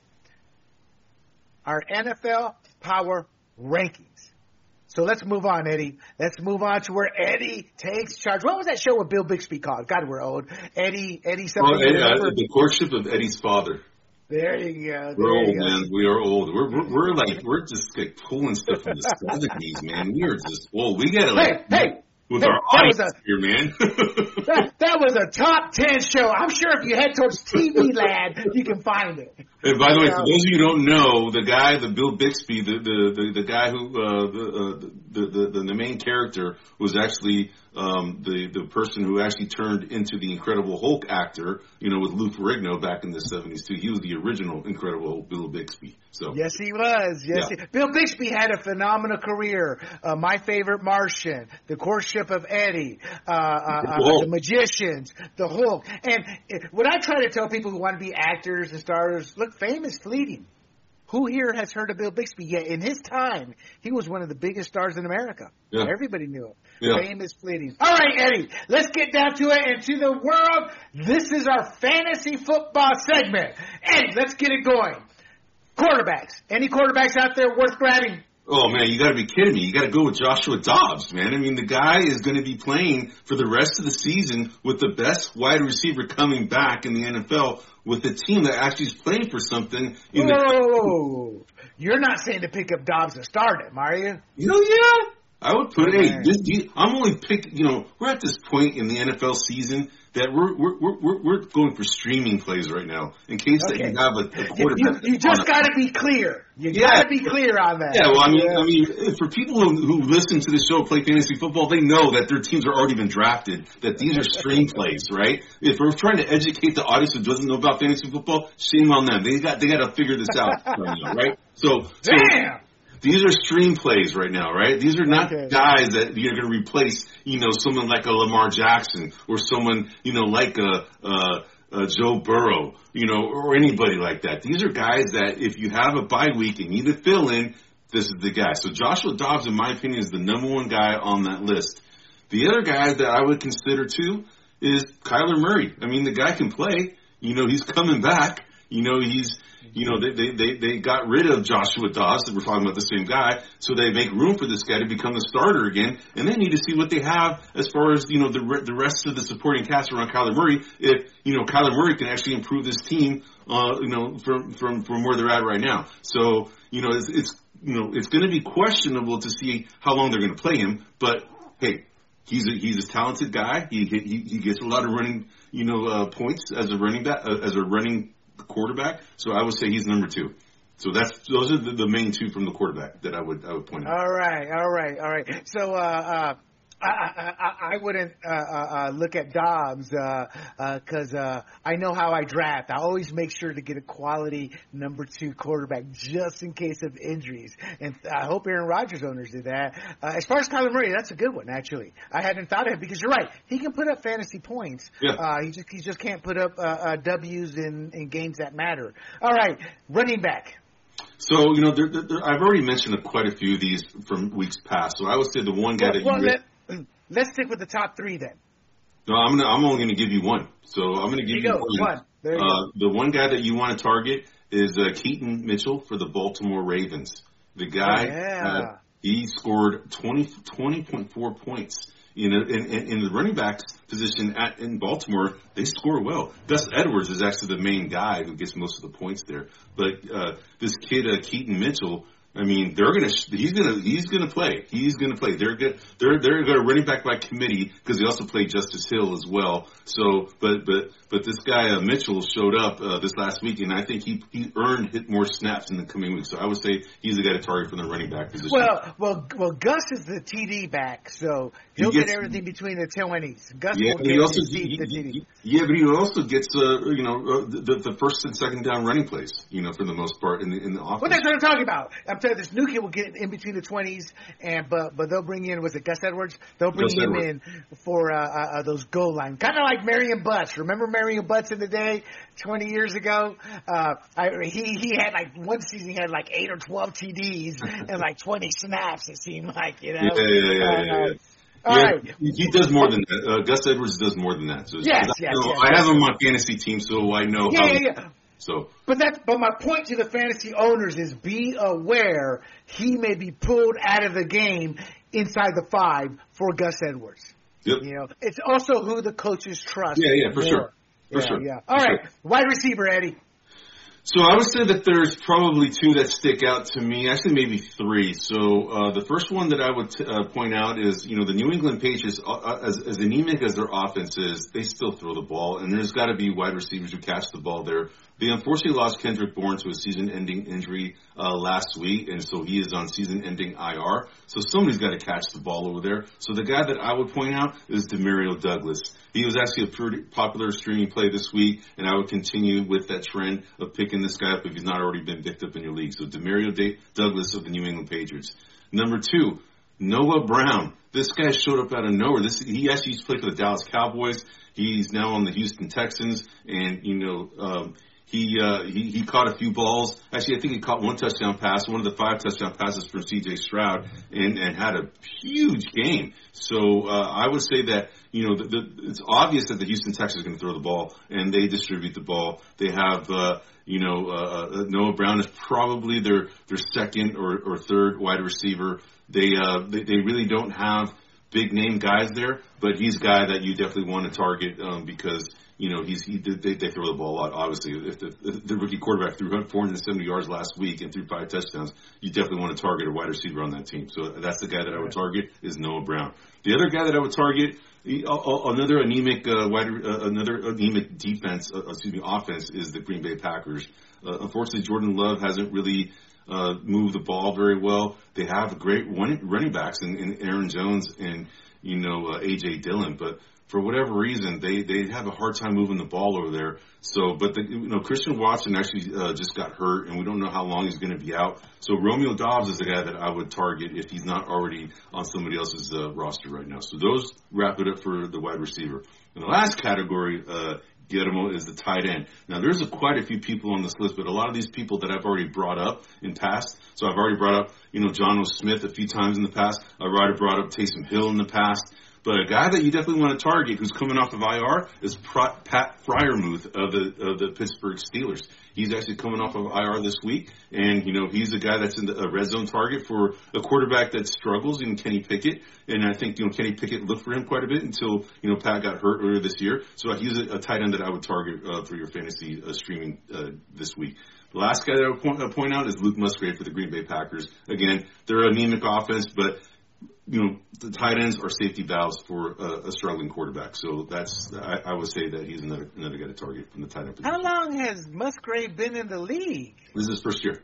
Our NFL Power Rankings. So let's move on, Eddie. Let's move on to where Eddie takes charge. What was that show with Bill Bixby called? God, we're old. Eddie something. The Courtship of Eddie's Father. There you go. We're old, man. We are old. We're just like pulling stuff from the 70s, man. We are just old. We gotta with our eyes here, man. that was a top 10 show. I'm sure if you head towards TV Land, you can find it. And by the way, for those of you who don't know, the Bill Bixby, the guy who the main character was actually the person who actually turned into the Incredible Hulk actor, with Lou Ferrigno back in the 70s too. He was the original Incredible Hulk, Bill Bixby. So yes, he was. Bill Bixby had a phenomenal career. My Favorite Martian, The Courtship of Eddie, The Magicians, The Hulk. And what I try to tell people who want to be actors and stars, look, fame is fleeting. Who here has heard of Bill Bixby? Yeah, in his time, he was one of the biggest stars in America. Yeah. Everybody knew him. Yeah. Fame is fleeting. All right, Eddie, let's get down to it and to the world. This is our fantasy football segment. Eddie, let's get it going. Quarterbacks. Any quarterbacks out there worth grabbing? Oh, man, you got to be kidding me. You got to go with Joshua Dobbs, man. I mean, the guy is going to be playing for the rest of the season with the best wide receiver coming back in the NFL with a team that actually is playing for something. Whoa. You're not saying to pick up Dobbs to start him, are you? Yeah. I would put I'm only picking, we're at this point in the NFL season that we're going for streaming plays right now in case that you have a quarterback. You just got to be clear. You got to be clear on that. Yeah, well, I mean, for people who listen to the show, play fantasy football, they know that their teams are already been drafted, that these are stream plays, right? If we're trying to educate the audience who doesn't know about fantasy football, shame on them. They got to figure this out, right? So damn. These are stream plays right now, right? These are not guys that you're going to replace, someone like a Lamar Jackson or someone, like a Joe Burrow, or anybody like that. These are guys that if you have a bye week and need to fill in, this is the guy. So Joshua Dobbs, in my opinion, is the number one guy on that list. The other guy that I would consider too is Kyler Murray. I mean, the guy can play. He's coming back. They got rid of Joshua Dobbs. We're talking about the same guy. So they make room for this guy to become the starter again. And they need to see what they have as far as, the rest of the supporting cast around Kyler Murray. If, Kyler Murray can actually improve this team, from where they're at right now. So, it's going to be questionable to see how long they're going to play him. But hey, he's a talented guy. He gets a lot of running, points as a running back, as a running quarterback, so I would say he's number 2. So those are the main 2 from the quarterback that I would point out. All right. So I wouldn't look at Dobbs because I know how I draft. I always make sure to get a quality number 2 quarterback just in case of injuries. And I hope Aaron Rodgers owners do that. As far as Kyler Murray, that's a good one, actually. I hadn't thought of it because you're right. He can put up fantasy points. Yeah. He just can't put up W's in games that matter. All right, running back. So, I've already mentioned quite a few of these from weeks past. So I would say the one guy let's stick with the top 3 then. No, I'm only going to give you one. So I'm going to give you one. There you go. The one guy that you want to target is Keaton Mitchell for the Baltimore Ravens. The guy, he scored 20.4 points. In the running backs position in Baltimore, they score well. Gus Edwards is actually the main guy who gets most of the points there. But this kid, Keaton Mitchell, I mean, he's gonna play. He's gonna play. They're gonna running back by committee because they also play Justice Hill as well. So, but this guy Mitchell showed up this last week, and I think he earned more snaps in the coming weeks. So I would say he's the guy to target from the running back position. Well, Gus is the TD back, so he'll get everything between the 20s. Gus will get the TD. Yeah, but he also gets the first and second down running plays. For the most part in the offense. Well, that's what I'm talking about. I'm telling you, this new kid will get in between the 20s, but they'll bring in, was it Gus Edwards? They'll bring him in for those goal line. Kind of like Marion Butts. Remember Marion Butts in the day, 20 years ago? He had one season he had 8 or 12 TDs and 20 snaps, it seemed like, Yeah. All right. He does more than that. Gus Edwards does more than that. So yes. I have him on fantasy team, so I know how. Yeah. So, but my point to the fantasy owners is be aware he may be pulled out of the game inside the 5 for Gus Edwards. Yep. It's also who the coaches trust. Yeah, for sure. Yeah. All right, wide receiver, Eddie. So I would say that there's probably 2 that stick out to me. Actually, maybe 3. So the first one that I would point out is, the New England Patriots, as anemic as their offense is, they still throw the ball, and there's got to be wide receivers who catch the ball there. They unfortunately lost Kendrick Bourne to a season-ending injury last week, and so he is on season-ending IR. So somebody's got to catch the ball over there. So the guy that I would point out is Demario Douglas. He was actually a pretty popular streaming play this week, and I would continue with that trend of picking this guy up if he's not already been picked up in your league. So Demario Douglas of the New England Patriots. Number 2, Noah Brown. This guy showed up out of nowhere. He actually used to play for the Dallas Cowboys. He's now on the Houston Texans, and he caught a few balls. Actually, I think he caught 1 touchdown pass, one of the 5 touchdown passes from C.J. Stroud, and had a huge game. So I would say that it's obvious that the Houston Texans are going to throw the ball, and they distribute the ball. They have Noah Brown is probably their second or third wide receiver. They really don't have big name guys there, but he's a guy that you definitely want to target because. They throw the ball a lot. Obviously, if the rookie quarterback threw 470 yards last week and threw 5 touchdowns, you definitely want to target a wide receiver on that team. So that's the guy that I would target is Noah Brown. The other guy that I would target, another anemic offense is the Green Bay Packers. Unfortunately, Jordan Love hasn't really moved the ball very well. They have great running backs in Aaron Jones and A.J. Dillon, but for whatever reason, they have a hard time moving the ball over there. So, but Christian Watson actually just got hurt, and we don't know how long he's going to be out. So Romeo Doubs is the guy that I would target if he's not already on somebody else's roster right now. So those wrap it up for the wide receiver. And the last category, Guillermo, is the tight end. Now, there's quite a few people on this list, but a lot of these people that I've already brought up in past. So I've already brought up, John O. Smith a few times in the past. I've already brought up Taysom Hill in the past. But a guy that you definitely want to target who's coming off of IR is Pat Freiermuth of the Pittsburgh Steelers. He's actually coming off of IR this week, and, he's a guy that's in a red zone target for a quarterback that struggles in Kenny Pickett. And I think, Kenny Pickett looked for him quite a bit until, Pat got hurt earlier this year. So he's a tight end that I would target for your fantasy streaming this week. The last guy that I would point out is Luke Musgrave for the Green Bay Packers. Again, they're an anemic offense, but the tight ends are safety valves for a struggling quarterback. So I would say that he's another guy to target from the tight end position. How long has Musgrave been in the league? This is his first year.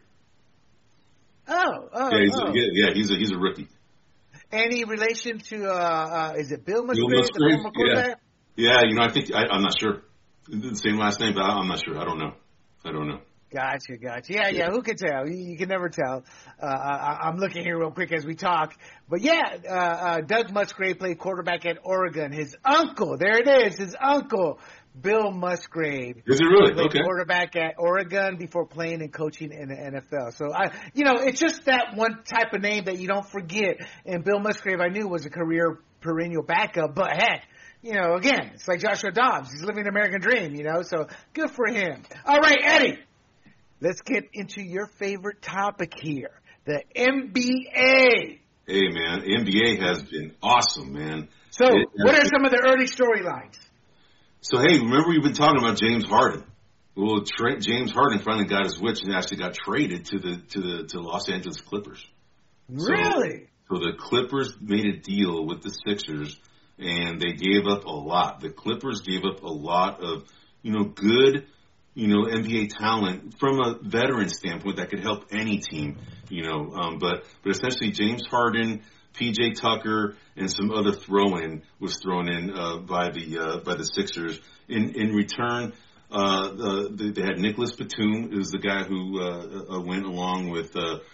He's a rookie. Any relation to is it Bill Musgrave, the former quarterback? Yeah. I think I'm not sure. The same last name, but I'm not sure. I don't know. Gotcha. Yeah, who can tell? You can never tell. I'm looking here real quick as we talk. But Doug Musgrave played quarterback at Oregon. His uncle, there it is, his uncle, Bill Musgrave. Is it really? Played Okay. quarterback at Oregon before playing and coaching in the NFL. So, it's just that one type of name that you don't forget. And Bill Musgrave, I knew, was a career perennial backup, but heck, again, it's like Joshua Dobbs. He's living the American dream, so good for him. All right, Eddie. Let's get into your favorite topic here, the NBA. Hey, man, NBA has been awesome, man. So, what are some of the early storylines? So, hey, remember we've been talking about James Harden. Well, James Harden finally got his wish and actually got traded to the Los Angeles Clippers. Really? So the Clippers made a deal with the Sixers, and they gave up a lot. The Clippers gave up a lot of, good, NBA talent from a veteran standpoint that could help any team, but essentially James Harden, PJ Tucker, and some other throw-in was thrown in by the Sixers. In return, they had Nicholas Batum, who's the guy who went along with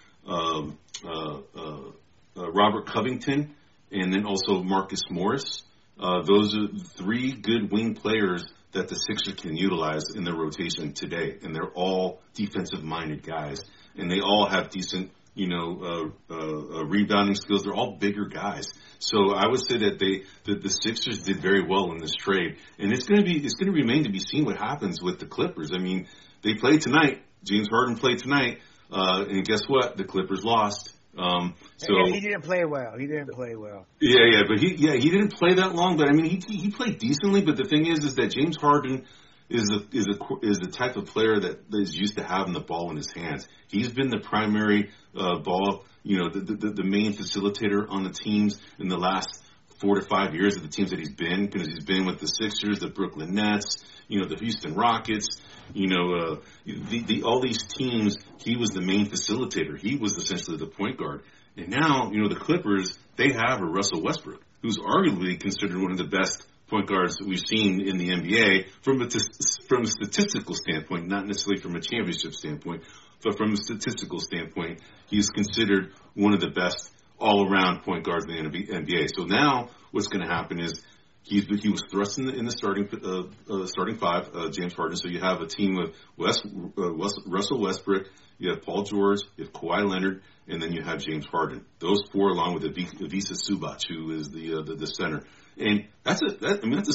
Robert Covington, and then also Marcus Morris. Those are three good wing players that the Sixers can utilize in their rotation today, and they're all defensive-minded guys, and they all have decent, rebounding skills. They're all bigger guys, so I would say that the Sixers did very well in this trade, and it's going to remain to be seen what happens with the Clippers. I mean, they played tonight. James Harden played tonight, and guess what? The Clippers lost. And he didn't play well. Yeah, but he didn't play that long. But I mean, he played decently. But the thing is that James Harden is the type of player that is used to having the ball in his hands. He's been the primary ball, the main facilitator on the teams in the last 4 to 5 years of the teams that he's been, because he's been with the Sixers, the Brooklyn Nets, the Houston Rockets, all these teams. He was the main facilitator. He was essentially the point guard. And now, the Clippers, they have a Russell Westbrook, who's arguably considered one of the best point guards that we've seen in the NBA from a statistical standpoint, not necessarily from a championship standpoint, but from a statistical standpoint, he's considered one of the best all-around point guards in the NBA. So now what's going to happen is he was thrust in the starting five, James Harden. So you have a team of Russell Westbrook, you have Paul George, you have Kawhi Leonard, and then you have James Harden. Those four, along with Ivica Zubac, who is the center. And that's a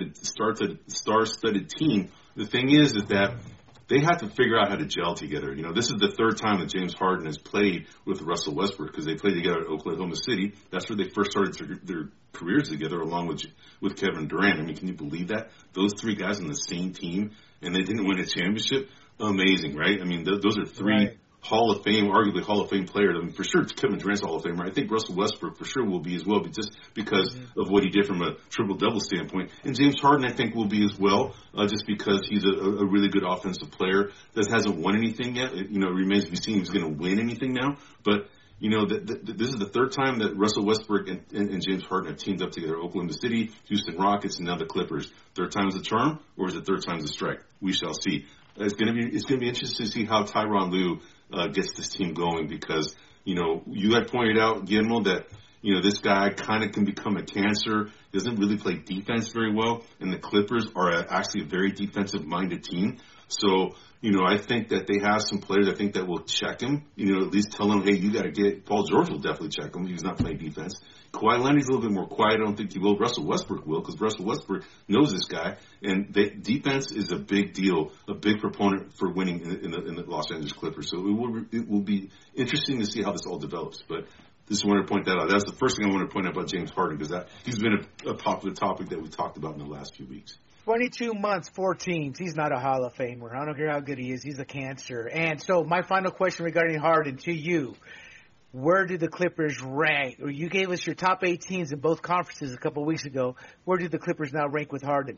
star-studded team. The thing is that they have to figure out how to gel together. This is the third time that James Harden has played with Russell Westbrook, because they played together at Oklahoma City. That's where they first started their careers together, along with Kevin Durant. I mean, can you believe that? Those three guys on the same team, and they didn't win a championship? Amazing, right? I mean, those are three Hall of Fame, arguably Hall of Fame players. I mean, for sure, Kevin Durant's Hall of Famer. I think Russell Westbrook for sure will be as well, but just because of what he did from a triple-double standpoint. And James Harden, I think, will be as well, just because he's a really good offensive player that hasn't won anything yet. It remains to be seen if he's going to win anything now. But, this is the third time that Russell Westbrook and James Harden have teamed up together. Oklahoma City, Houston Rockets, and now the Clippers. Third time's the charm, or is it third time's the strike? We shall see. It's going to be interesting to see how Tyronn Lue gets this team going, because you had pointed out, Guillermo, that this guy kind of can become a cancer. Doesn't really play defense very well, and the Clippers are actually a very defensive-minded team. So I think that they have some players, I think, that will check him. At least tell him, hey, you got to get. Paul George will definitely check him. He's not playing defense. Kawhi Leonard's a little bit more quiet. I don't think he will. Russell Westbrook will, because Russell Westbrook knows this guy. And defense is a big deal, a big proponent for winning in the Los Angeles Clippers. So it will be interesting to see how this all develops. But just wanted to point that out. That's the first thing I want to point out about James Harden, because he's been a popular topic that we've talked about in the last few weeks. 22 months, 4 teams. He's not a Hall of Famer. I don't care how good he is. He's a cancer. And so my final question regarding Harden to you. Where do the Clippers rank? Or you gave us your top 8 teams in both conferences a couple of weeks ago. Where do the Clippers now rank with Harden?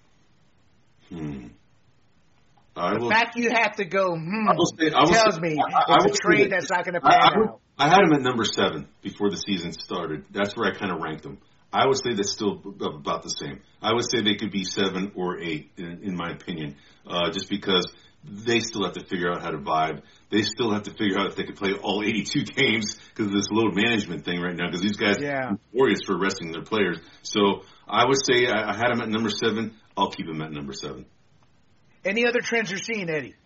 The fact you have to go, tells me it's a trade that's not going to pan out. I had him at number 7 before the season started. That's where I kind of ranked him. I would say that's still about the same. I would say they could be 7 or 8, in my opinion, just because they still have to figure out how to vibe. They still have to figure out if they can play all 82 games because of this load management thing right now, because these guys are notorious for resting their players. So I would say I had him at number 7. I'll keep him at number 7. Any other trends you're seeing, Eddie?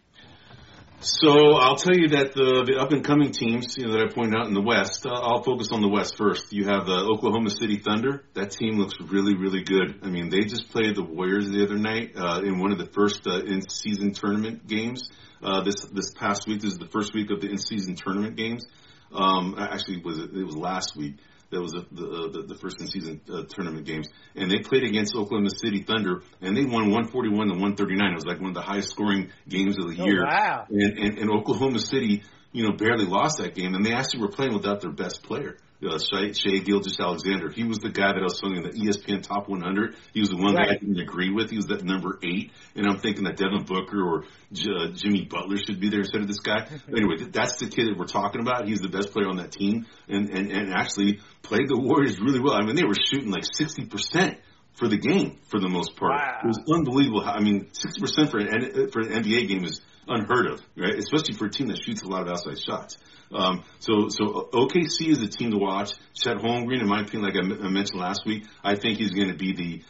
So I'll tell you that the up-and-coming teams, that I pointed out in the West, I'll focus on the West first. You have the Oklahoma City Thunder. That team looks really, really good. I mean, they just played the Warriors the other night in one of the first in-season tournament games. This past week, this is the first week of the in-season tournament games. Actually, it was last week. That was the first in season tournament games, and they played against Oklahoma City Thunder, and they won 141 to 139. It was like one of the highest scoring games of the year. Wow! And Oklahoma City, barely lost that game, and they actually were playing without their best player. Shai Gilgeous-Alexander. He was the guy that I was telling you in the ESPN Top 100. He was the one that I didn't agree with. He was that number 8. And I'm thinking that Devin Booker or Jimmy Butler should be there instead of this guy. Anyway, that's the kid that we're talking about. He's the best player on that team and actually played the Warriors really well. I mean, they were shooting like 60% for the game for the most part. Wow. It was unbelievable. 60% for an NBA game is unheard of, right? Especially for a team that shoots a lot of outside shots. So OKC is a team to watch. Chet Holmgren, in my opinion, like I mentioned last week, I think he's going to be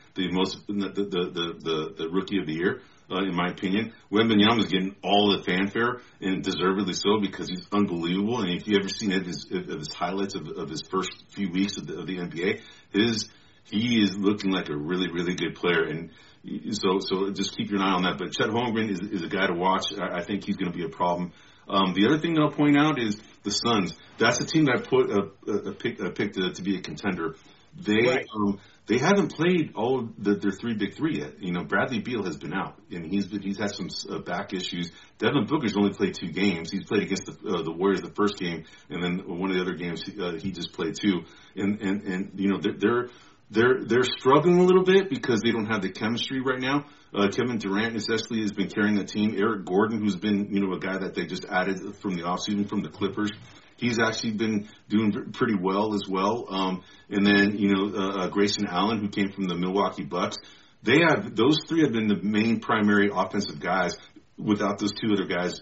the rookie of the year, in my opinion. Wembanyama is getting all the fanfare, and deservedly so, because he's unbelievable. And if you ever seen his highlights of his first few weeks of the NBA, he is looking like a really, really good player. And so just keep your eye on that. But Chet Holmgren is a guy to watch. I think he's going to be a problem. The other thing that I'll point out is the Suns. That's a team that I picked to be a contender. They haven't played all their big three yet. Bradley Beal has been out, and he's had some back issues. Devin Booker's only played 2 games. He's played against the Warriors the first game, and then one of the other games he just played too. And they're struggling a little bit because they don't have the chemistry right now. Kevin Durant especially has been carrying the team. Eric Gordon, who's been, a guy that they just added from the offseason from the Clippers, he's actually been doing pretty well as well. And then, Grayson Allen, who came from the Milwaukee Bucks. Those 3 have been the main primary offensive guys, without those 2 other guys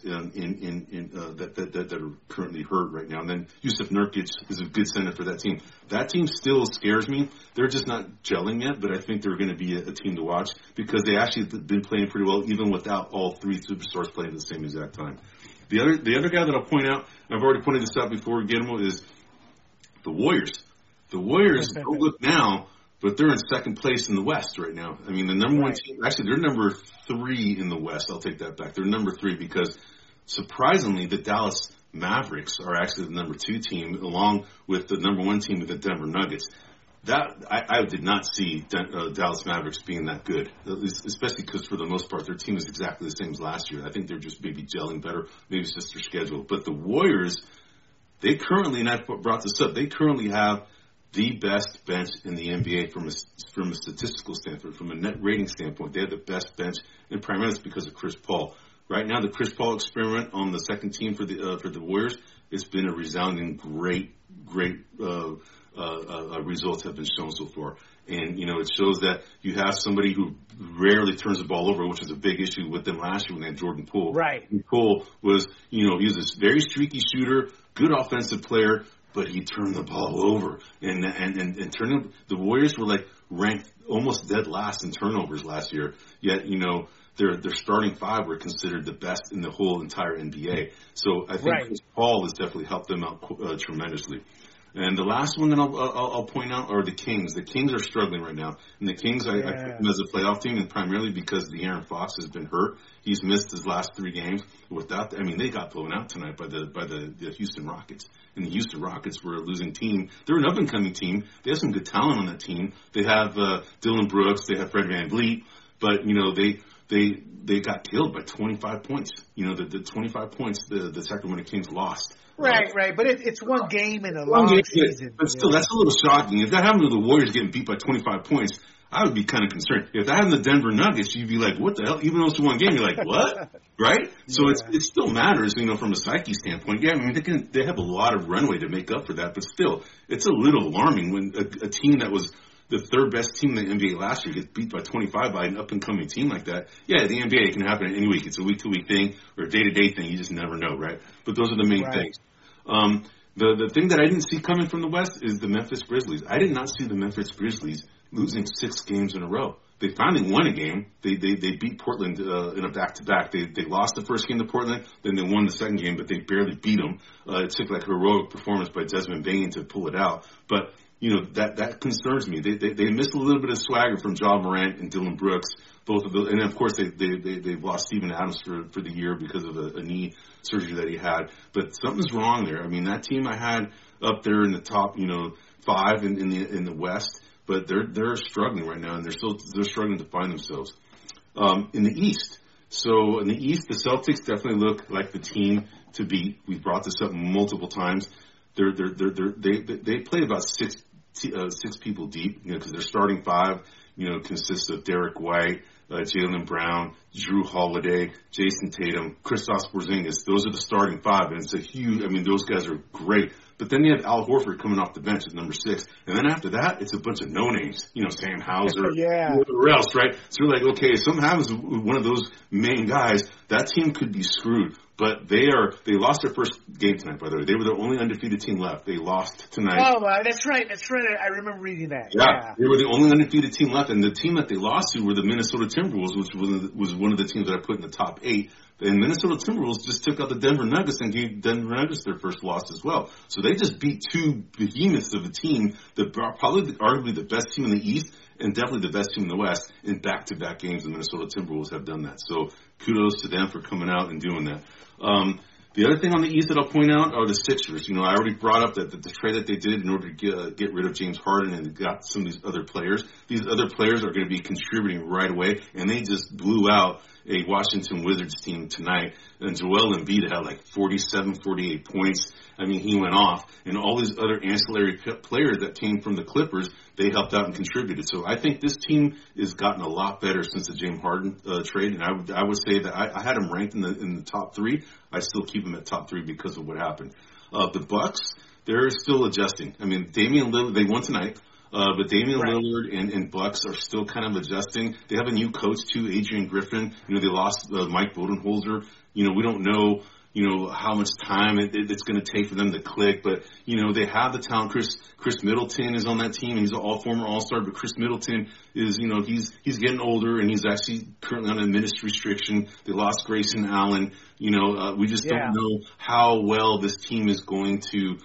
that are currently hurt right now. And then Yusuf Nurkic is a good center for that team. That team still scares me. They're just not gelling yet, but I think they're going to be a team to watch, because they actually have been playing pretty well, even without all 3 superstars playing at the same exact time. The other guy that I'll point out, and I've already pointed this out before, Guillermo, is the Warriors. The Warriors don't look now, but they're in second place in the West right now. I mean, the number 1 team, actually, they're number 3 in the West. I'll take that back. They're number 3 because, surprisingly, the Dallas Mavericks are actually the number 2 team, along with the number 1 team with the Denver Nuggets. I did not see Dallas Mavericks being that good, especially because, for the most part, their team is exactly the same as last year. I think they're just maybe gelling better. Maybe it's just their schedule. But the Warriors, they currently, and I brought this up, they currently have the best bench in the NBA from a statistical standpoint, from a net rating standpoint. They have the best bench, and primarily it's because of Chris Paul. Right now, the Chris Paul experiment on the second team for the Warriors, it's been a resounding great results have been shown so far. And, it shows that you have somebody who rarely turns the ball over, which was a big issue with them last year when they had Jordan Poole. Right. And Poole was, he was this very streaky shooter, good offensive player, but he turned the ball over. And the Warriors were ranked almost dead last in turnovers last year. Yet, their starting 5 were considered the best in the whole entire NBA. So I think Chris Paul has definitely helped them out tremendously. And the last one that I'll point out are the Kings. The Kings are struggling right now. And the Kings, I put them as a playoff team, and primarily because De'Aaron Fox has been hurt. He's missed his last 3 games. They got blown out tonight by the Houston Rockets. And the Houston Rockets were a losing team. They're an up-and-coming team. They have some good talent on that team. They have Dylan Brooks. They have Fred VanVleet. But, they got killed by 25 points. The 25 points the Sacramento Kings lost. Right. But it's one game in a long season. But still, that's a little shocking. If that happened to the Warriors getting beat by 25 points, I would be kind of concerned. If that happened to the Denver Nuggets, you'd be like, what the hell? Even though it's one game, you're like, what? Right? So it still matters, from a psyche standpoint. Yeah, they have a lot of runway to make up for that, but still, it's a little alarming when a team that was the 3rd best team in the NBA last year gets beat by 25 by an up-and-coming team like that. Yeah, the NBA can happen any week. It's a week-to-week thing or a day-to-day thing. You just never know, right? But those are the main things. The thing that I didn't see coming from the West is the Memphis Grizzlies. I did not see the Memphis Grizzlies losing 6 games in a row. They finally won a game. They beat Portland in a back-to-back. They lost the first game to Portland, then they won the second game, but they barely beat them. It took a heroic performance by Desmond Bane to pull it out. But that concerns me. They missed a little bit of swagger from Ja Morant and Dylan Brooks, both of those, and of course they've lost Steven Adams for the year because of a knee surgery that he had. But something's wrong there. That team I had up there in the top, 5 in the West, but they're struggling right now, and they're struggling to find themselves. In the East, so in the East, the Celtics definitely look like the team to beat. We've brought this up multiple times. They play about six people deep, because their starting 5, consists of Derek White, Jaylen Brown, Drew Holiday, Jason Tatum, Kristaps Porzingis. Those are the starting 5, and it's a huge. I mean, those guys are great. But then you have Al Horford coming off the bench at number 6, and then after that, it's a bunch of no names. Sam Hauser, whoever else, right? So you're like, okay, if something happens with one of those main guys, that team could be screwed. But they lost their first game tonight, by the way. They were the only undefeated team left. They lost tonight. Oh, that's right. I remember reading that. Yeah. They were the only undefeated team left. And the team that they lost to were the Minnesota Timberwolves, which was one of the teams that I put in the top 8. And Minnesota Timberwolves just took out the Denver Nuggets and gave Denver Nuggets their first loss as well. So they just beat 2 behemoths of a team that probably arguably the best team in the East and definitely the best team in the West in back-to-back games. The Minnesota Timberwolves have done that. So kudos to them for coming out and doing that. The other thing on the East that I'll point out are the Sixers. I already brought up that the trade that they did in order to get rid of James Harden and got some of these other players. These other players are going to be contributing right away, and they just blew out a Washington Wizards team tonight. And Joel Embiid had like 47, 48 points. I mean, he went off. And all these other ancillary players that came from the Clippers, they helped out and contributed. So I think this team has gotten a lot better since the James Harden trade. And I would say that I had him ranked in the top 3. I still keep him at top 3 because of what happened. The Bucks, they're still adjusting. I mean, Damian Lillard, they won tonight. But Damian Lillard and Bucks are still kind of adjusting. They have a new coach too, Adrian Griffin. They lost Mike Budenholzer. We don't know, how much time it's going to take for them to click. But, they have the talent. Chris Middleton is on that team. He's an former All-Star, but Chris Middleton is, he's getting older, and he's actually currently on a minutes restriction. They lost Grayson Allen. We just don't know how well this team is going to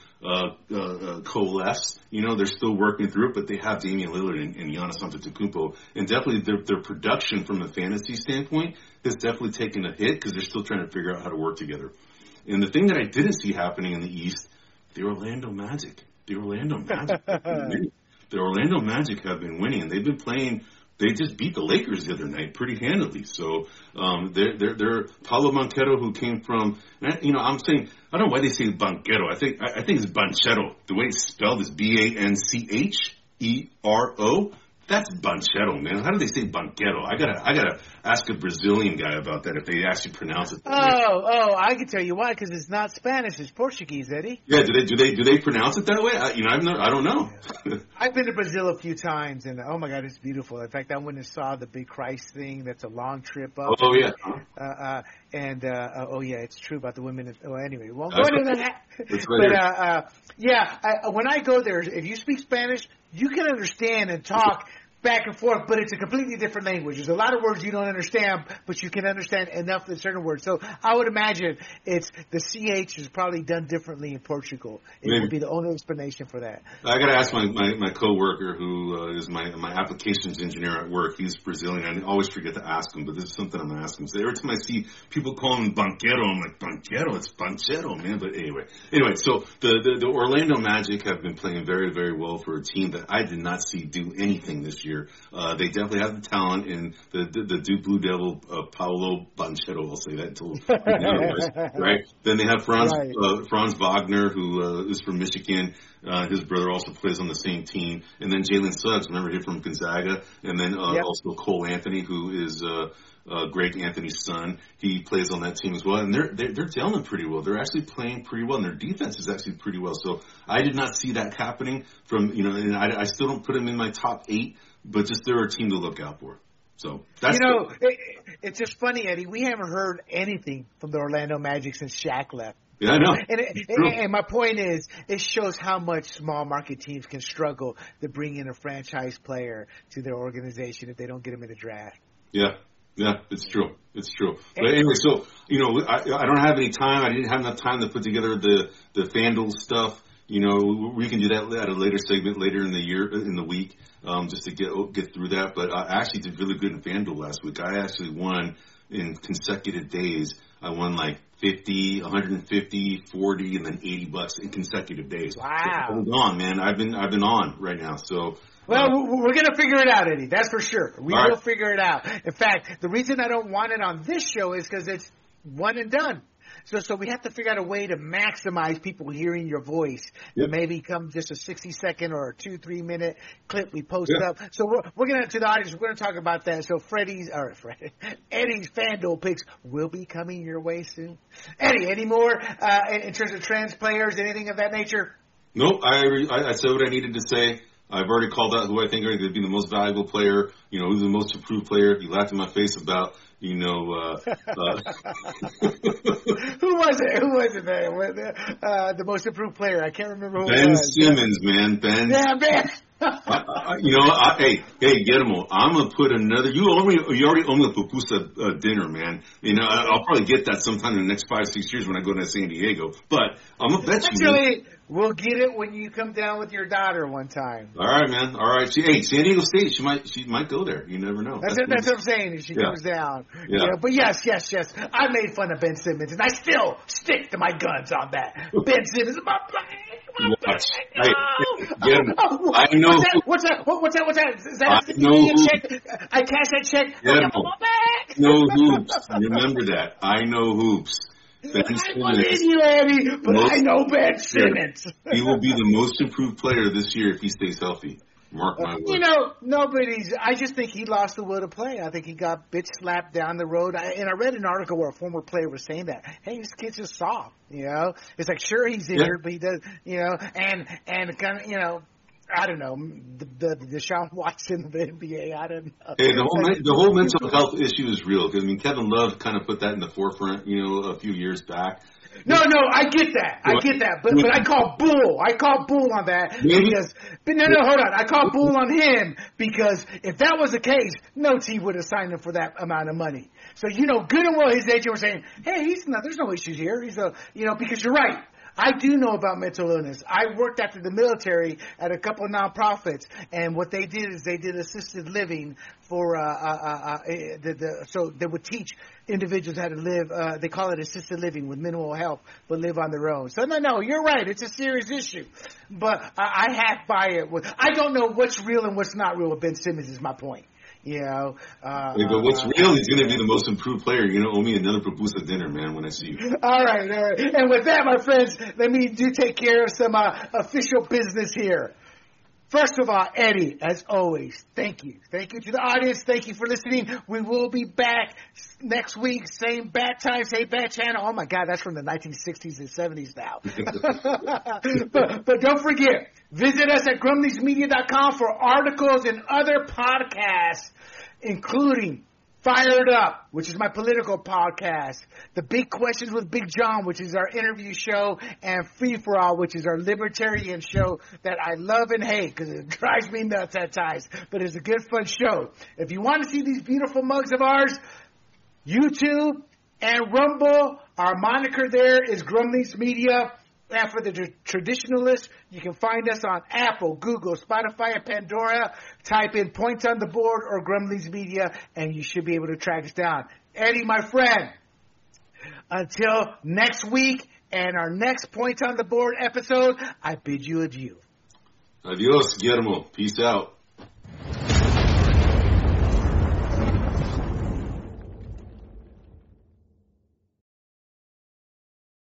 coalesce. They're still working through it, but they have Damian Lillard and Giannis Antetokounmpo, and definitely their production from a fantasy standpoint has definitely taken a hit because they're still trying to figure out how to work together. And the thing that I didn't see happening in the East, the Orlando Magic. The Orlando Magic have been winning, and they've been playing. They just beat the Lakers the other night pretty handily. So they're Paolo Banchero, who came from. I'm saying I don't know why they say Banchero. I think it's Banchero. The way it's spelled is Banchero. That's Banchero, man. How do they say Banchero? I gotta ask a Brazilian guy about that if they actually pronounce it. I can tell you why, because it's not Spanish, it's Portuguese, Eddie. Yeah, do they pronounce it that way? I don't know. I've been to Brazil a few times, and oh my God, it's beautiful. In fact, I went and saw the big Christ thing. That's a long trip up. Oh yeah. It's true about the women. Anyway, we won't go into that. But when I go there, if you speak Spanish, you can understand and talk back and forth, but it's a completely different language. There's a lot of words you don't understand, but you can understand enough of certain words. So I would imagine it's the CH is probably done differently in Portugal. It would be the only explanation for that. I got to ask my coworker who is my applications engineer at work. He's Brazilian. I always forget to ask him, but this is something I'm going to ask him. So every time I see people call him Banchero, I'm like, Banchero, it's Banchero, man. But anyway, so the Orlando Magic have been playing very, very well for a team that I did not see do anything this year. They definitely have the talent, and the Duke Blue Devil, Paolo Banchero, I'll say that until right. Then they have Franz Wagner, who is from Michigan. His brother also plays on the same team, and then Jalen Suggs, remember him from Gonzaga, and then also Cole Anthony, who is Greg Anthony's son. He plays on that team as well, and they're gelling pretty well. They're actually playing pretty well, and their defense is actually pretty well. So I did not see that happening and I still don't put them in my top 8. But just they're a team to look out for. So that's it's just funny, Eddie. We haven't heard anything from the Orlando Magic since Shaq left. Yeah, I know. And my point is, it shows how much small market teams can struggle to bring in a franchise player to their organization if they don't get them in the draft. Yeah, it's true. But anyway, so I don't have any time. I didn't have enough time to put together the FanDuel stuff. We can do that at a later segment later in the week, just to get through that. But I actually did really good in FanDuel last week. I actually won in consecutive days. I won like 50, 150, 40, and then $80 in consecutive days. Wow. So hold on, man. I've been on right now. So. Well, we're going to figure it out, Eddie. That's for sure. We All will right. figure it out. In fact, the reason I don't want it on this show is because it's one and done. So we have to figure out a way to maximize people hearing your voice. Yep. Maybe come just a 60-second or a 2-3 minute clip we post up. So we're going to the audience. We're going to talk about that. So Eddie's FanDuel picks will be coming your way soon. Eddie, any more in terms of trends, players, anything of that nature? Nope. I said what I needed to say. I've already called out who I think are going to be the most valuable player. You know, who's the most improved player. You laughed in my face about. You know, Who was it? The most improved player. I can't remember who Ben it was. Simmons, man. Yeah, Ben. Hey, Guillermo, I'm gonna put another. You already owe me a pupusa dinner, man. You know, I'll probably get that sometime in the next 5-6 years when I go to San Diego. But I'm gonna bet you. Actually, we'll get it when you come down with your daughter one time. All right, man. All right. San Diego State. She might go there. You never know. That's what I'm saying. If she comes down. Yeah. You know, but yes. I made fun of Ben Simmons, and I still stick to my guns on that. Ben Simmons, my Watch. I know. What's that? Is that I know. check? I cash that check. I know hoops. Remember that. I know hoops. Ben I believe you, Eddie, but I know Ben Simmons. He will be the most improved player this year if he stays healthy. Mark my words. You know, I just think he lost the will to play. I think he got bitch slapped down the road. And I read an article where a former player was saying that, hey, this kid's just soft, you know? It's like, sure, he's injured, but he does, you know, and kind of, you know, I don't know, the Deshaun Watson of the NBA, I don't know. Hey, the whole mental health issue is real. Because, I mean, Kevin Love kind of put that in the forefront, you know, a few years back. No, I get that. But I call bull. I call bull on that because. But no, hold on. I call bull on him because if that was the case, no team would have signed him for that amount of money. So you know, good and well, his agent was saying, "Hey, there's no issues here." Because you're right. I do know about mental illness. I worked after the military at a couple of nonprofits, and what they did is they did assisted living for so they would teach individuals how to live. They call it assisted living with minimal help, but live on their own. So no, you're right. It's a serious issue, but I half buy it. I don't know what's real and what's not real with Ben Simmons. Is my point. You know, but what's real? He's going to be the most improved player. You're going to owe me another pupusa dinner, man, when I see you. All right. And with that, my friends, let me take care of some official business here. First of all, Eddie, as always, thank you. Thank you to the audience. Thank you for listening. We will be back next week. Same bat time, same bat channel. Oh, my God, that's from the 1960s and 70s now. but don't forget, visit us at grumbliesmedia.com for articles and other podcasts, including Fired Up, which is my political podcast, The Big Questions with Big John, which is our interview show, and Free For All, which is our libertarian show that I love and hate because it drives me nuts at times, but it's a good, fun show. If you want to see these beautiful mugs of ours, YouTube and Rumble, our moniker there is Grumblies Media. And for the traditionalists, you can find us on Apple, Google, Spotify, and Pandora. Type in Points on the Board or Grumblies Media, and you should be able to track us down. Eddie, my friend, until next week and our next Points on the Board episode, I bid you adieu. Adios, Guillermo. Peace out.